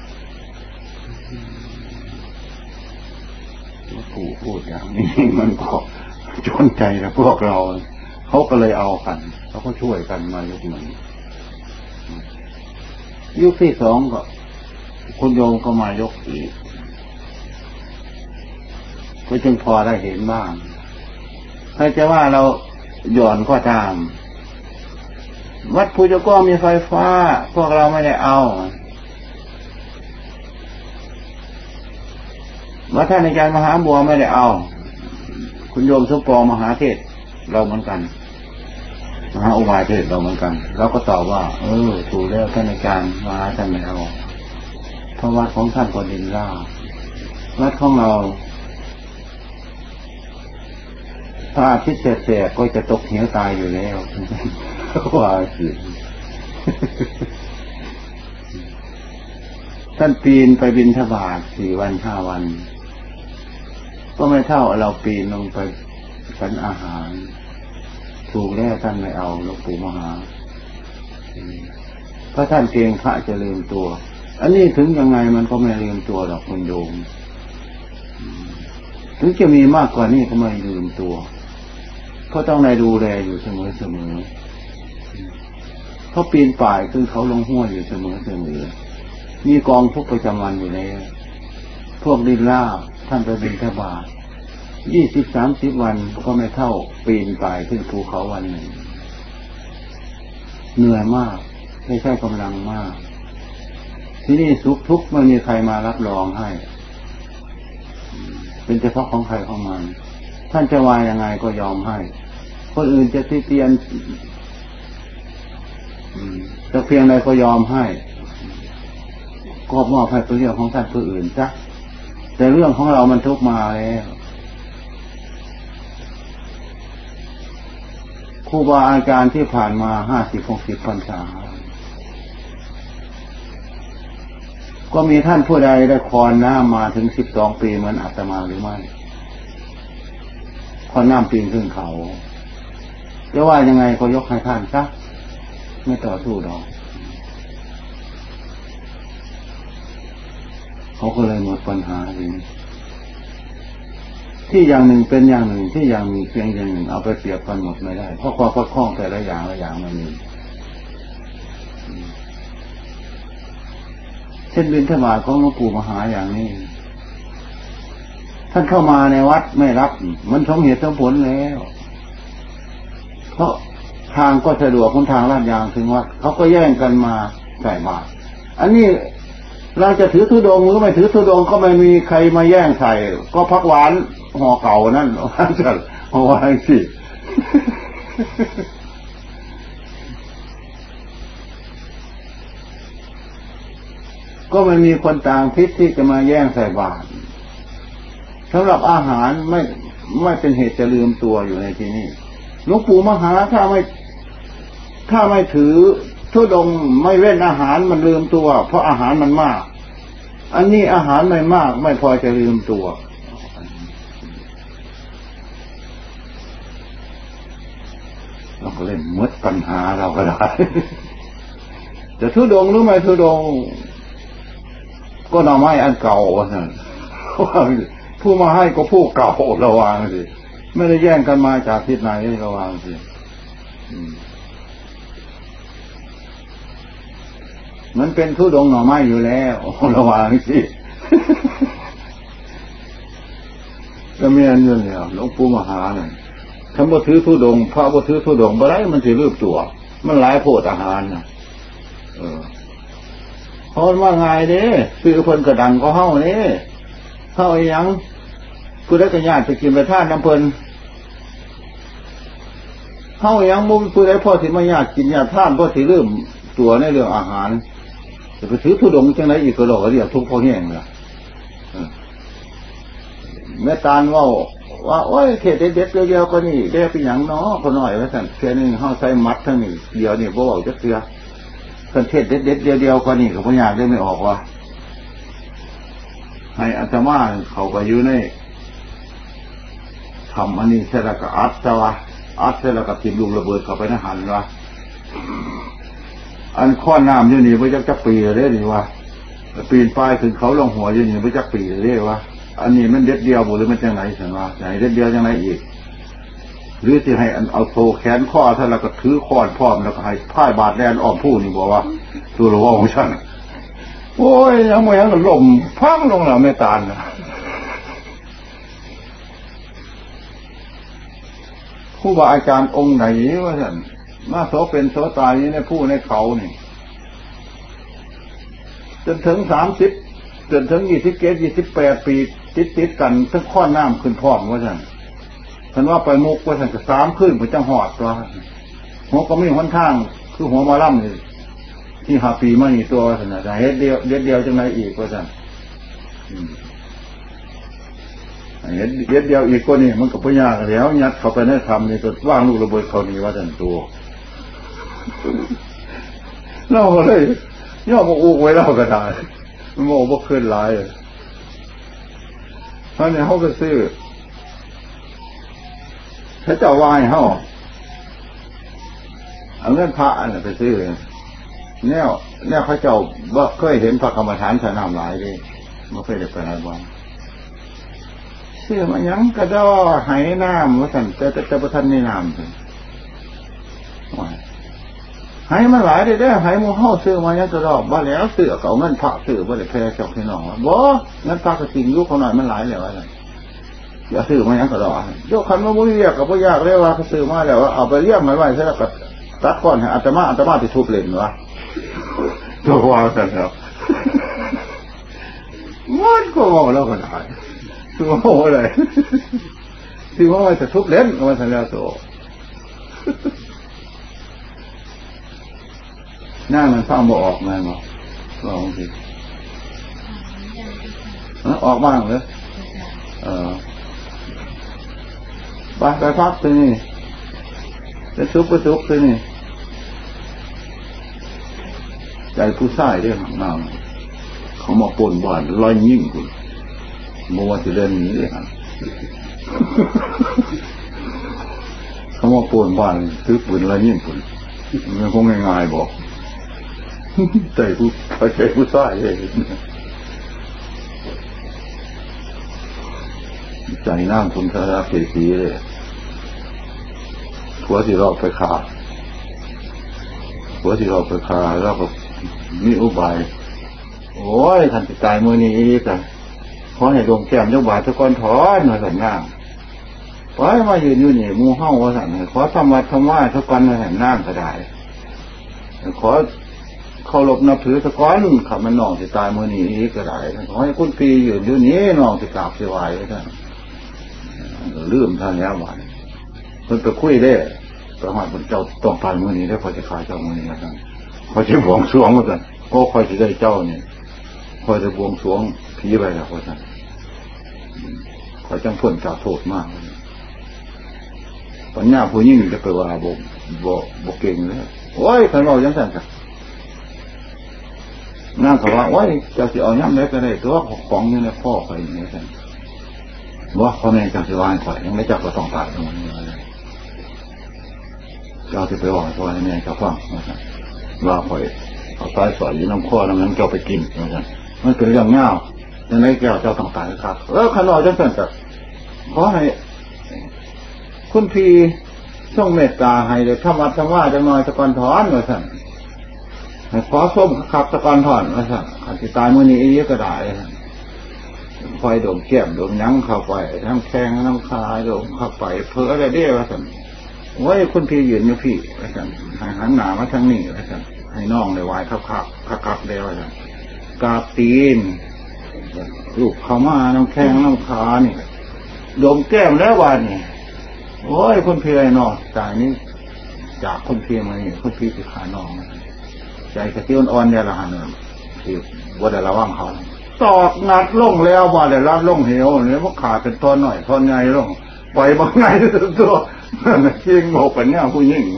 หลวงปู่พูดอย่างนี้มันก็จนใจกับพวกเราเขาก็เลยเอากันเขาก็ช่วยกันมายุคหนึ่งยุคที่สองก็คุณโยมก็มายกอีกก็จึงพอได้เห็นบ้างใครจะว่าเราหย่อนก็ตามวัดภูเจ้าก็มีไฟฟ้าพวกเราไม่ได้เอาวัดท่านอาจารย์มหาบัวไม่ได้เอาคุณโยมสมปองมหาเทศเราเหมือนกันมหาอุบาเทศเราเหมือนกันเราก็ตอบว่าเออถูกแล้วท่านอาจารย์มหาท่านไม่เอาเพราะวัดของท่านก็ดินร่าวัดของเราถ้าอาทิตย์แสกก็จะตกเหวตายอยู่แล้วว่าสิท่านปีนไปบิณฑบาตสี่วันห้าวันก็ไม่เท่าเราปีนลงไปฉันอาหารถูกแล้วท่านไม่เอาหลวงปู่มหาเพราะท่านเกรงพระจะลืมตัวอันนี้ถึงยังไงมันก็ไม่ลืมตัวหรอกคุณโยมถึงจะมีมากกว่านี้ก็ไม่ลืมตัวเพราะต้องในดูแลอยู่เสมอเสมอเขาปีนป่ายขึ้นเขาลงห้วยอยู่เสมอเสมอมีกองทุกประจำวันอยู่แล้วพวกดินล่าท่านไปบิณฑบาตยี่สิบสามสิบวันก็ไม่เท่าปีนป่ายขึ้นภูเขาวันหนึ่งเหนื่อยมากไม่ใช่กำลังมากที่นี่สุขทุกข์ไม่มีใครมารับรองให้เป็นเฉพาะของใครของมันท่านจะวายยังไงก็ยอมให้คนอื่นจะตีเตียนจะเพียงใดก็ยอมให้ก็มอบให้เป็นเรื่องของท่านผู้อื่นซะแต่เรื่องของเรามันทุกมาแล้วครูบาอาจารย์ที่ผ่านมาห้าสิบหกสิบพรรษาก็มีท่านผู้ใดได้คอนน้ำมาถึงสิบสองปีเหมือนอาตมาหรือไม่คอนน้ำปีนขึ้นเขาจะว่ายังไงก็ยกให้ท่านซะไม่ต่อสู้ดอกเขาก็เลยหมดปัญหาทีนี้ที่อย่างหนึ่งเป็นอย่างหนึ่งที่อย่างหนึ่งเพียงอย่างหนึ่งเอาไปเปรียบกันหมดไม่ได้เพราะความประคองแต่ละอย่างละอย่างมันมีเช่นบิณฑบาตของหลวงปู่มหาอย่างนี้ท่านเข้ามาในวัดไม่รับมันสมเหตุสมผลแล้วเพราะทางก็สะดวกคนทางลาดยางถึงวัดเขาก็แย่งกันมาใส่บาตรอันนี้เราจะถือธุดงค์หรือไม่ถือธุดงค์ก็ไม่มีใครมาแย่งใส่ก็พักหวานห่อเก่านั่นจะเอาไว้สิก็ไม่มีคนต่างพิษที่จะมาแย่งใส่บาตรสำหรับอาหารไม่ไม่เป็นเหตุจะลืมตัวอยู่ในที่นี้หลวงปู่มหาถ้าไม่ถ้าไม่ถือธุดงค์ไม่เว้นอาหารมันลืมตัวเพราะอาหารมันมากอันนี้อาหารไม่มากไม่พอจะลืมตัวเราก็เล่นมดปัญหาเราก็ได้จะธุดงค์หรือไม่ธุดงค์ก็หน่อไม้อันเก่าว่าซั่นผู้มาให้ก็ผู้เก่าระวังสิไม่ได้แย่งกันมาจากทิศไหนระวังสิมันเป็นธุดงค์หน่อไม้อยู่แล้วระวังสิเมียนอยู่เนี่ยหลวงปู่มหาเนี่ยทำบ่ถือธุดงค์พระบ่ถือธุดงค์บ่ได้มันสิลืมตัวมันหลายโพดอาหารน่ะเออเพราะว่าไงเด้ซื้อเพิ่นกระดังก็เฮาเด้เฮาอีหยังผู้ใดก็ญาติไปกินไปทานน้ำเพิ่นเฮาอีหยังบ่ผู้ใดพอสิมาญาติกินญาติทานบ่สิลืมตัวในเรื่องอาหารจะไปถือธุดงค์จังได๋อีกก็ดอกเรียกทุกข์พอแห้งล่ะแม่ตาลว่าว่าโอ้ยเขตเด็ดๆเดียวๆก็นี่ได้เป็นหยังเนาะคนหน่อยว่าสั่นแค่นึงเฮาใส่มัดทั้งนี้เดียวนี่บ่เว้าจักเทื่อคันเทศเด็ดๆเดียวๆก็นี่ก็บ่อยากได้ไม่ออกว่าให้อาตมาเขาไปอยู่ในทำอันนี้เสร็จแล้วก็อัดซะว่าอัดเสร็จแล้วก็ทิ่มลูกระเบิดเข้าไปในหันว่าอันข้อน้ำอยู่นี่บ่จักจักปีเลยนี่ว่าปีนป้ายขึ้นเขาลงหัวอยู่นี่บ่จักปีเลยว่าอันนี้มันเด็ดเดียวบ่หรือมันจังไหนสันว่าไหนเด็ดเดียวจังไหนอีกหรือที่ให้เอาโซ่แขนข้อท่านแล้วก็ถือค้อนพร้อมแล้วก็ให้พ่ายบาดแดนอ้อมผู้นี่บอกว่าตัวละว่าของฉันโอ้ยยังไม่ยังหล่มพังลงแล้วไม่ตานนะครูบาอาจารย์องค์ไหนว่าท่านมาโสเป็นโสตายนี่ในผู้ในเขานี่จนถึงสามสิบจนถึงยี่สิบเจ็ดยี่สิบแปดปีติดติดกันทั้งข้อน้ำขึ้นพร้อมว่าท่านท่านว่าไปมุกว่าท่านก็สามขึ้นไปจังหอดตัวหัวก็ไม่หนทางคือหัวมาล่ำเลยที่หาปีมานี่ตัวท่านนะเฮ็ดเดียวเด็ดเดียวจังไรอีกว่าท่านเฮ็ดเด็ดเดียวอีกก็นี่มันก็ปัญญาแล้วยัดเข้าไปในธรรมนี่ตัวว่างลูกระเบิดเขานี่ว่าท่านตัวเราเลยย่อมาอุกไว้เราก็ได้มันโม่บ่ขึ้นหลายเพราะเนี่ยเขาก็ซื้อถ้าเจ้าวายเขาเอาเงินพระอันนั้นไปซื้อเนี่ยเนี่ยเขาเจ้าว่าเคยเห็นพระกรรมฐานสนามหลายดิไม่เคยได้ไปหลายวันซื้อมายังกระดอไหน้ำว่าสั่นแต่แต่แต่ประทันในน้ำเลยหายมันหลายได้ได้หายมูห่อซื้อมาเนี่ยจะรอบว่าแล้วซื้อเก่าเงินพระซื้อว่าเลยแพ้เจ้าพี่น้องบ่เงินพระก็จริงยุคเขาหน่อยมันหลายแล้วอะไรอย่าซื้อมาเนี่ยก็รอยกคันว่ามุ้ยเรียกกับว่ายากเลยว่าเขาซื้อมาแล้วว่าเอาไปเรียกมาไว้ใช่แล้วก็ตัดก้อนให้อาตมาอาตมาไปทุบเล่นวะตัวว่าสั่นแล้วมันก็ว่าแล้วก็ได้ตัวโอ้เลยที่ว่าจะทุบเล่นก็มาสั่นแล้วตัวหน้ามันฟังบ่ออกมาเนาะลองสิออกบ้างเลยเออไปไปพักที่นี่ไปซุบไปซุบที่นี่ใจผู้ชายด้วยหางนางเขามาปนบ้านลอยยิ่งคุณมัวจะเล่นนี้เลยฮะเขามาปนบ้านซื้อปืนลอยยิ่งคุณมันคงง่ายๆบอกใจผู้ใจผู้ชายเลยใจน้ำคุณสารเสียสีเลยหัวที่เราไปขาหัวที่เราไปขาแล้วก็มีอุบายโอ้ยท่านจะตายมือนี้อีกอ่ะขอให้ดวงแก้มยกบาทตะกอนถอนมาสัญญาขอให้มายืนอยู่นี่มูเฮ้าว่าสั่นขอทำวัดทำว่าตะกอนมาสัญญาก็ได้ขอเคารพนับถือตะกอนขับมันนองจะตายมือนี้อีกก็ได้ขอให้คุณปียืนอยู่นี้นองจะกราบเสียไหวท่านลืมท่านแล้ววันมันไปคุยได้ประมาณคนเจ้าต้องตายมือนี้ได้พอจะขายเจ้ามือนี้ท่านพอจะบวงสรวงว่าท่านก็คอยจะได้เจ้าเนี่ยคอยจะบวงสรวงผีไปแล้วว่าท่านคอยจังพ้นจากโทษมากปัญญาผู้ยิ่งจะไปว่าบกบกบกเก่งเลยโอ้ยขันเรายังสั่นกันนั่งเขาว่าโอ้ยเจ้าสิเอาย่ำเล็กก็ได้ตัวของนี่ในพ่อไปอย่างนี้ท่านว่าพ่อแม่เจ้าสิวางข่อยยังไม่เจ้าก็ต้องตายตรงนี้เลยเจ้าที่ไปวางพ่อแม่เจ้าฟังว่าท่านว่าข่อยเอาตายสอยอยู่น้ำข้อน้ำนั้นเจ้าไปกินว่าท่านมันเป็นเรื่องเงาในแก้วเจ้าต้องตายครับเออขันเราจังสั่นกันขอให้คุณพี่ช่องเมตตาให้เลยถ้าวัดถ้าว่าจะน้อยตะกอนถอนว่าท่านขอส้มขับตะกอนถอนว่าท่านขันติตายมือนี้เยอะก็ได้ไฟดมแก้มดมยั้งเข้าไปทั้งแข้งทั้งขาดมเข้าไปเพื่ออะไรได้วะท่านไว้คนพี่ยืนอยู่พี่วะท่านหันหน้ามาทางนี้วะท่านให้น้องในวายขับขับขับขับเดียววะท่านกาบตีนลูกเข้ามาน้ำแข้งน้ำขานี่ดมแก้มแล้ววันนี่โอ้ยคนพี่ไอ้น้องตายนี้จากคนพี่มานี่คนพี่ไปขาน้องใจกระเตี้ยอ่อนๆเนี่ยละหันเนี่ยที่ว่าแต่ระวังเขาตอกงัดล่งแล้วมาเลยรับล่งเหวเนี่ยพวกขาเป็นท่อนหน่อยท่อนใหญ่ล่งปล่อยบางไงตัวนั่นเชียงโง่ปัญญาผู้ยิ่ง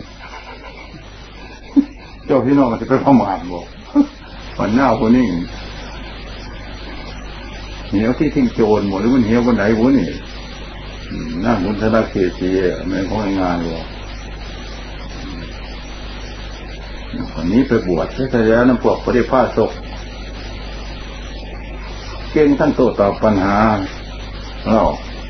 เจ้าพี่น้องมันจะไปประมาทบอกปัญญาผู้ยิ่งเหวที่ทิ้งโจรหมดหรือมันเหวคนไหนวะนี่นั่งบนธนาคารเสียไม่ค่อยงานหรอกคนนี้ไปบวชใช่แล้วน้ำพวกเขาได้ผ้าศกเก่งทั้งโต้ตอบปัญหาเรา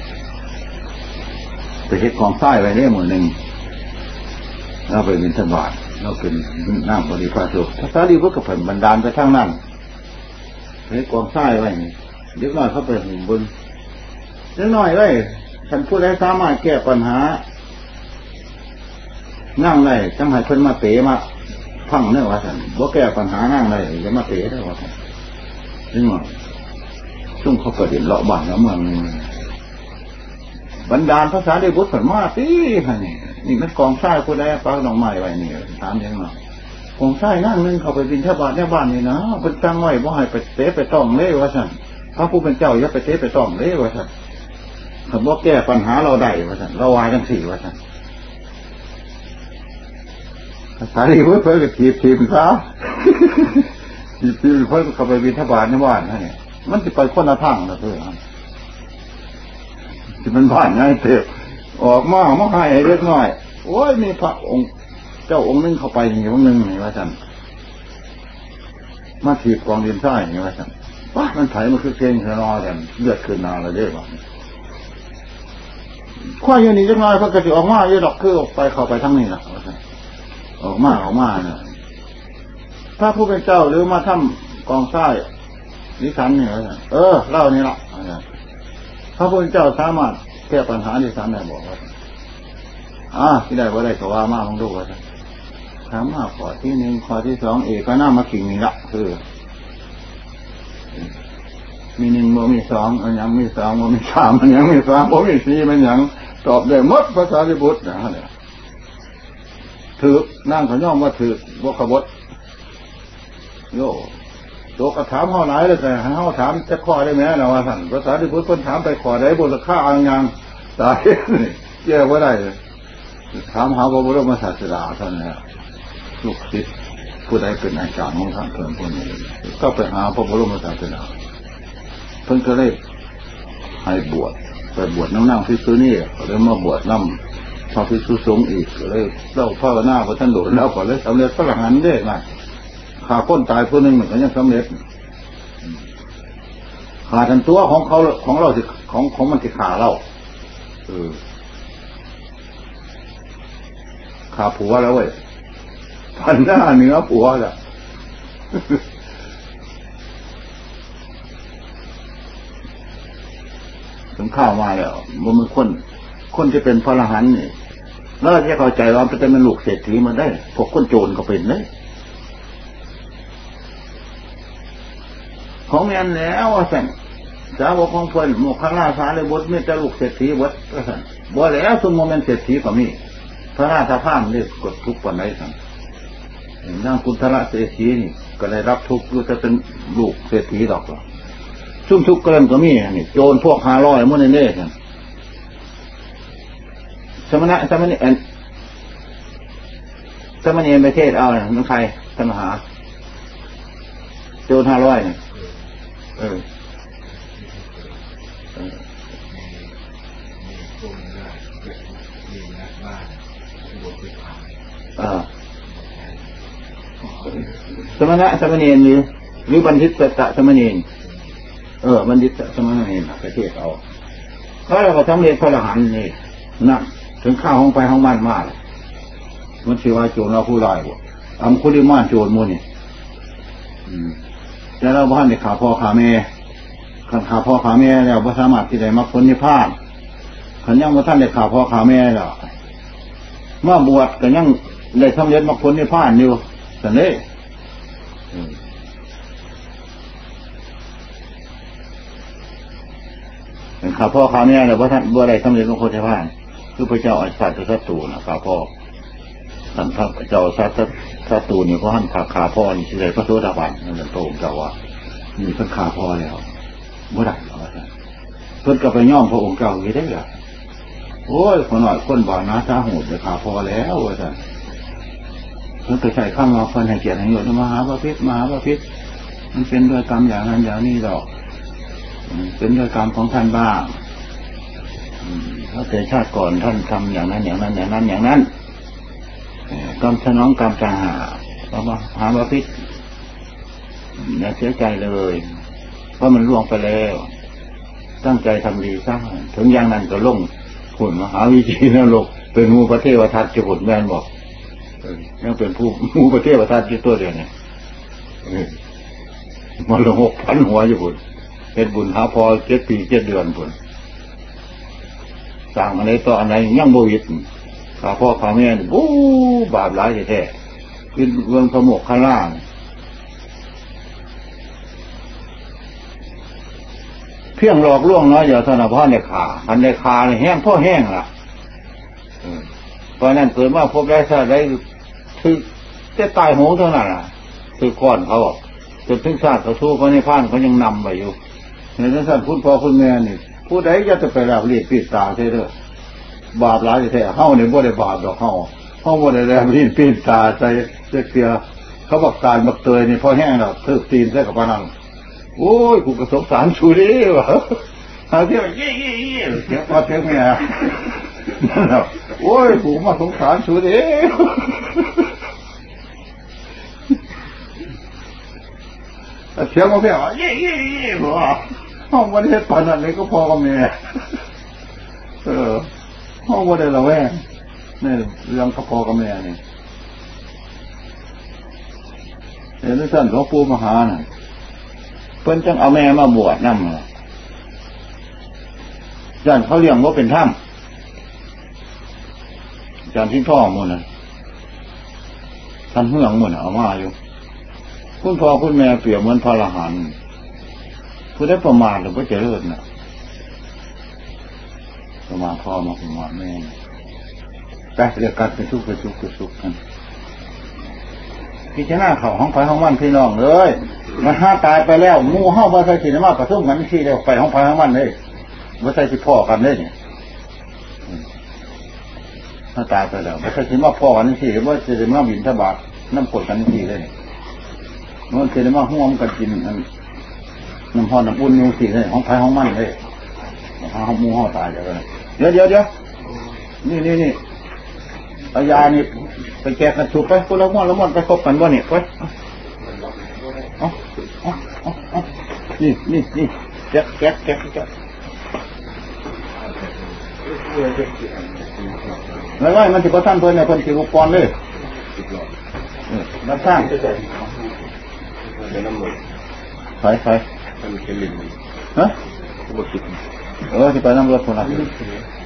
ไปเฮ็ดกองไส้ไว้ได้หมดหนึ่งเราไปบิณฑบาตเราเป็นนั่งบริภาสุภาษาดีพวกกับผลบันดาลไปทั้งนั้นเฮ็ดกองไส้ไว้นี่เล็กน้อยเข้าไปหุ่นบนเล็กน้อยไว้ฉันพูดได้สามารถแก้ปัญหานั่งได้จังให้คนมาเตะมาพังเนี่ยว่าฉันบ่แก้ปัญหานั่งได้จะมาเตะได้ว่าฉันนี่ว่าช่วงเขาประเด็นเลาะบ้านแล้วเมืองบรรดาลภาษาได้บุตรผลมาตีค่ะนี่นี่มันกองไส้ผู้ใดปลาหนองไม้ไว้นี่ถามยังไงกองไส้นั่งนึงเขาไปบินทบาทในบ้านนี่นะเป็นตั้งไว้ว่าให้ไปเตะไปต้องเล่ว่าฉันพระผู้เป็นเจ้าอย่าไปเตะไปต้องเล่ว่าฉันเขาบอกแก้ปัญหาเราได้ว่าฉันเราวายทั้งสี่ว่าฉันภาษาดีบุตรเพิ่งกับทีบทีมซะทีบทีมเพิ่งเขาไปบินทบาทในบ้านนั่นเนี่ยมันจะไปคนละทางนะเพื่อนจะเป็นบ้านง่ายเถอะออกมามาให้เล็กน้อยโอ้ยมีพระองค์เจ้าองค์นึงเข้าไปอย่างนี้องค์นึงนี่ว่าท่านมาถีบกองดินใต้อย่างนี้ว่าท่านว้ามันไถมันคือเกงเสือนอแต่เลือดขึ้นนาเลยเด้อข้าอยู่นี่จังไรพระกระจิออกมาเยอะดอกคือออกไปเข้าไปทั้งนี้นะว่าท่านออกมาออกมาเนี่ยถ้าผู้เป็นเจ้าหรือมาทำกองไส้นิสันเนี่ยเออเล่านี่ละพระพุทธเจ้าสามารถแก้ปัญหานิสันได้บอกว่าอ่าที่ได้ว่าได้ก็ว่ามาของดูว่าถามมาข้อที่หนึ่งข้อที่สองเอกก็น่ามากิ่งนี่ละคือมีหนึ่งโมมีสองมันยังมีสองโมมีสามมันยังมีสามโมมีสี่มันยังตอบได้หมดภาษาลิบุตรนะเนี่ยถือนั่งขย่อมว่าถือว่าขบฏโยตัวกระถามเขาไหนเลยแต่เขาถามจะข้อได้ไหมนะว่าท่านภาษาที่พุทธคนถามไปข้อได้บนค่าอังยังตายเจ้าว่าได้ถามหาพระบรมศาสดาท่านเนี่ยลูกศิษย์ผู้ใดเป็นอาจารย์ของท่านเพิ่นคนนี้ก็ไปหาพระบรมศาสดาเพิ่นก็เลยให้บวชไปบวชน้ำนั่งพิสุนี่เลยมาบวชน้ำพระพิสุสงฆ์อีกเลยเล่าพระหน้าพระท่านหลวงแล้วก็เลยสำเร็จพระหลังนั้นได้ไงขาคนตายผู้หนึ่งเหมือนกันยังสำเร็จขาทันตัวของเขาของเราสิของของมันสิขาเราเออขาผัวแล้วเว้ยพันหน้าเนื้อผัวแหละถึงข้าวมาแล้วมันมีคนคนที่เป็นพระอรหันต์นี่แล้วเราจะเข้าใจว่าจะเป็นลูกเศรษฐีมาได้พวกคนโจรก็เป็นเลยของแม่นแล้วว่าสั่งสาวกของเพิ่นโมกขลาสาเลยบดไม่จะลูกเศรษฐีบดว่าสั่งบ่แล้วสมมติเป็นเศรษฐีก็มีพระราชทานเรียกกดทุกข์ปานใดสั่งนั่งคุณธระเศรษฐีนี่ก็ได้รับทุกข์รู้จะเป็นลูกเศรษฐีดอกหรอซุ่มทุกข์เกินก็มีนี่โจรพวกห้าร้อยมุ่นเน่ๆสั่งสมณะสมณะเอ็นสมณะประเทศเอาเนี่ยน้องใครสมหาโจรห้าร้อยเนี่ยเออสมณะสมณีหรือหรือบัณฑิตตะสมณีเออบัณฑิตสมณีประเทศเอาเขาเราก็ทำเรียนพระอรหันต์นี่นั่นถึงข้าวห้องไปห้องบ้านมากมันชื่อว่าโจรเราผู้ร้ายบ่อัมคุลิมานโจรมูนี่แต่เราบ้านเนี่ยขาพ่อขาแม่ขันขาพ่อขาแม่แล้วพระสามารถที่ได้มรรคผลนิพพานขันยังว่าท่านได้ขาพ่อขาแม่แล้วเมื่อบวชก็ยังได้สำเร็จมรรคผลนิพพานอยู่แต่เนี่ยข้าพ่อข้าแม่เนี่ยว่าท่านว่าได้สำเร็จมรรคผลนิพพานคือพระเจ้าอาชาติศัตรูนะข้าพ่อท่านพระเจ้าศัตศัตรูนี่เพราะท่านขาขาพ่อนี่ที่ได้พระโสดาบันนั่นเป็นโตมเจ้าว่ามีเพิ่นขาพ่อแล้วบ่ได้หรอกท่านเพิ่นก็ไปย่อมพระองค์เจ้าอยู่ได้เหรอโอ้ยคนหน่อยคนบ่อน้าสาหูจะขาพ่อแล้วท่านเพิ่นไปใส่ข้ามมาคนให้เกียรติให้ยศมหาบพิตรมหาบพิตรมันเป็นด้วยกรรมอย่างนั้นอย่างนี้หรอกเป็นด้วยกรรมของท่านบ้างถ้าแต่ชาติก่อนท่านทำอย่างนั้นอย่างนั้นอย่างนั้นอย่างนั้นกรรมสนองกรรมจาหาเพราะว่าหาบพิตรอย่าเสียใจเลยเพราะมันล่วงไปแล้วตั้งใจทำดีซะถึงอย่างนั้นก็ลงผลมหาวิชีนรกเป็นมูประเทวทัตจะผลแม่นบอกยังเป็นผู้มูประเทวทัตที่ตัวเดียวเนี่ยมันละหกพันหัวอยู่ผลเป็นบุญหาพอเจ็ดปีเจ็ดเดือนผลสั่งอะไรต่ออะไรยังโบวิดข้าพ่อข้าแม่โอ้บาปร้ายแท้ๆขึ้นเรื่องสมกข้างล่างเพียงหลอกล่วงน้อยอย่าเท่านั้นพ่อในขาพันในขาในแห้งพ่อแห้งล่ะเพราะนั้นเกิดมาพบได้ซะได้คือจะตายโหงเท่านั้นล่ะคือก้อนเขาจนถึงชาติเขาสู้เขาในพานเขายังนำไปอยู่ในนั้นท่านพูดพ่อคุณแม่นี่ผู้ใดจะจะไปรับเรียกปิดตาใช่เด้อบาปร้ายแท้เฮาเนี่ยบ่ได้บาปดอกเฮาเฮาบ่ได้รับเรียกปิดตาใส่เสียเกลือเขาบอกการบักเตยนี่พ่อแห้งแล้วทึกตีนใส่กับพนังโอ้ยกูก็สงสารชูดิวะหาเที่ยวยี่ยี่ยี่เสียงพ่อเสียงแม่นั่นแหละโอ้ยกูมาสงสารชูดิวเสียงพ่อแม่ยี่ยี่ยี่หัวห้องวันเฮ็ดปานนั้นเลยก็พอกับแม่เออห้องวันเดละแวงนี่เรื่องก็พอกับแม่นี่เห็นท่านหลวงปู่มหาน่ะเพิ่นจังเอาแม่มาบวชนั่นล่ะย่านเขาเลี้ยงว่าเป็นถ้ำจานที่ท่อมันน่ะท่านเฮืองมันเอามาอยู่คุณพ่อคุณแม่เปรียบเหมือนพระอรหันต์ผู้ได้ประมาทหรือผู้เจริญน่ะประมาทพ่อมาประมาทแม่แต่เรียกการเป็นทุกข์เป็นทุกข์เป็นทุกข์กันพิจารณาเข่าห้องไฟห้องมันพี่น้องเลยมันห้าตายไปแล้วมู่ห้าบาใส่สีน้ำมันกระทุ่มกันที่เดียวไปห้องไฟห้องมันเลยบาใส่สีพ่อกันเลยเนี่ยห้าตายไปแล้วบาใส่สีมาพ่อกันที่หรือว่าสีมาบินทบาทน้ำกดกันที่เลยมันสีมาห่วงกันกินน้ำพอน้ำอุ่นนู่นสีเลยห้องไฟห้องมันเลยห้องมู่ห้าตายแล้วเลยเดี๋ยวเดี๋ยวเดี๋ยวนี่นี่นี่เอายานี่ไปแกะกันถูกไปคนละม้วนละม้วนไปคบกันว่าเนี่ยไปอ๋ออ๋ออ๋อนี่นี่นี่แกะแกะแกะแกะแล้วไงมันถือว่าท่านเพื่อนเนี่ยเพื่อนถืออุปกรณ์เลยรับสร้างไปไปฮะเออที่ไปนั่งรถคนละ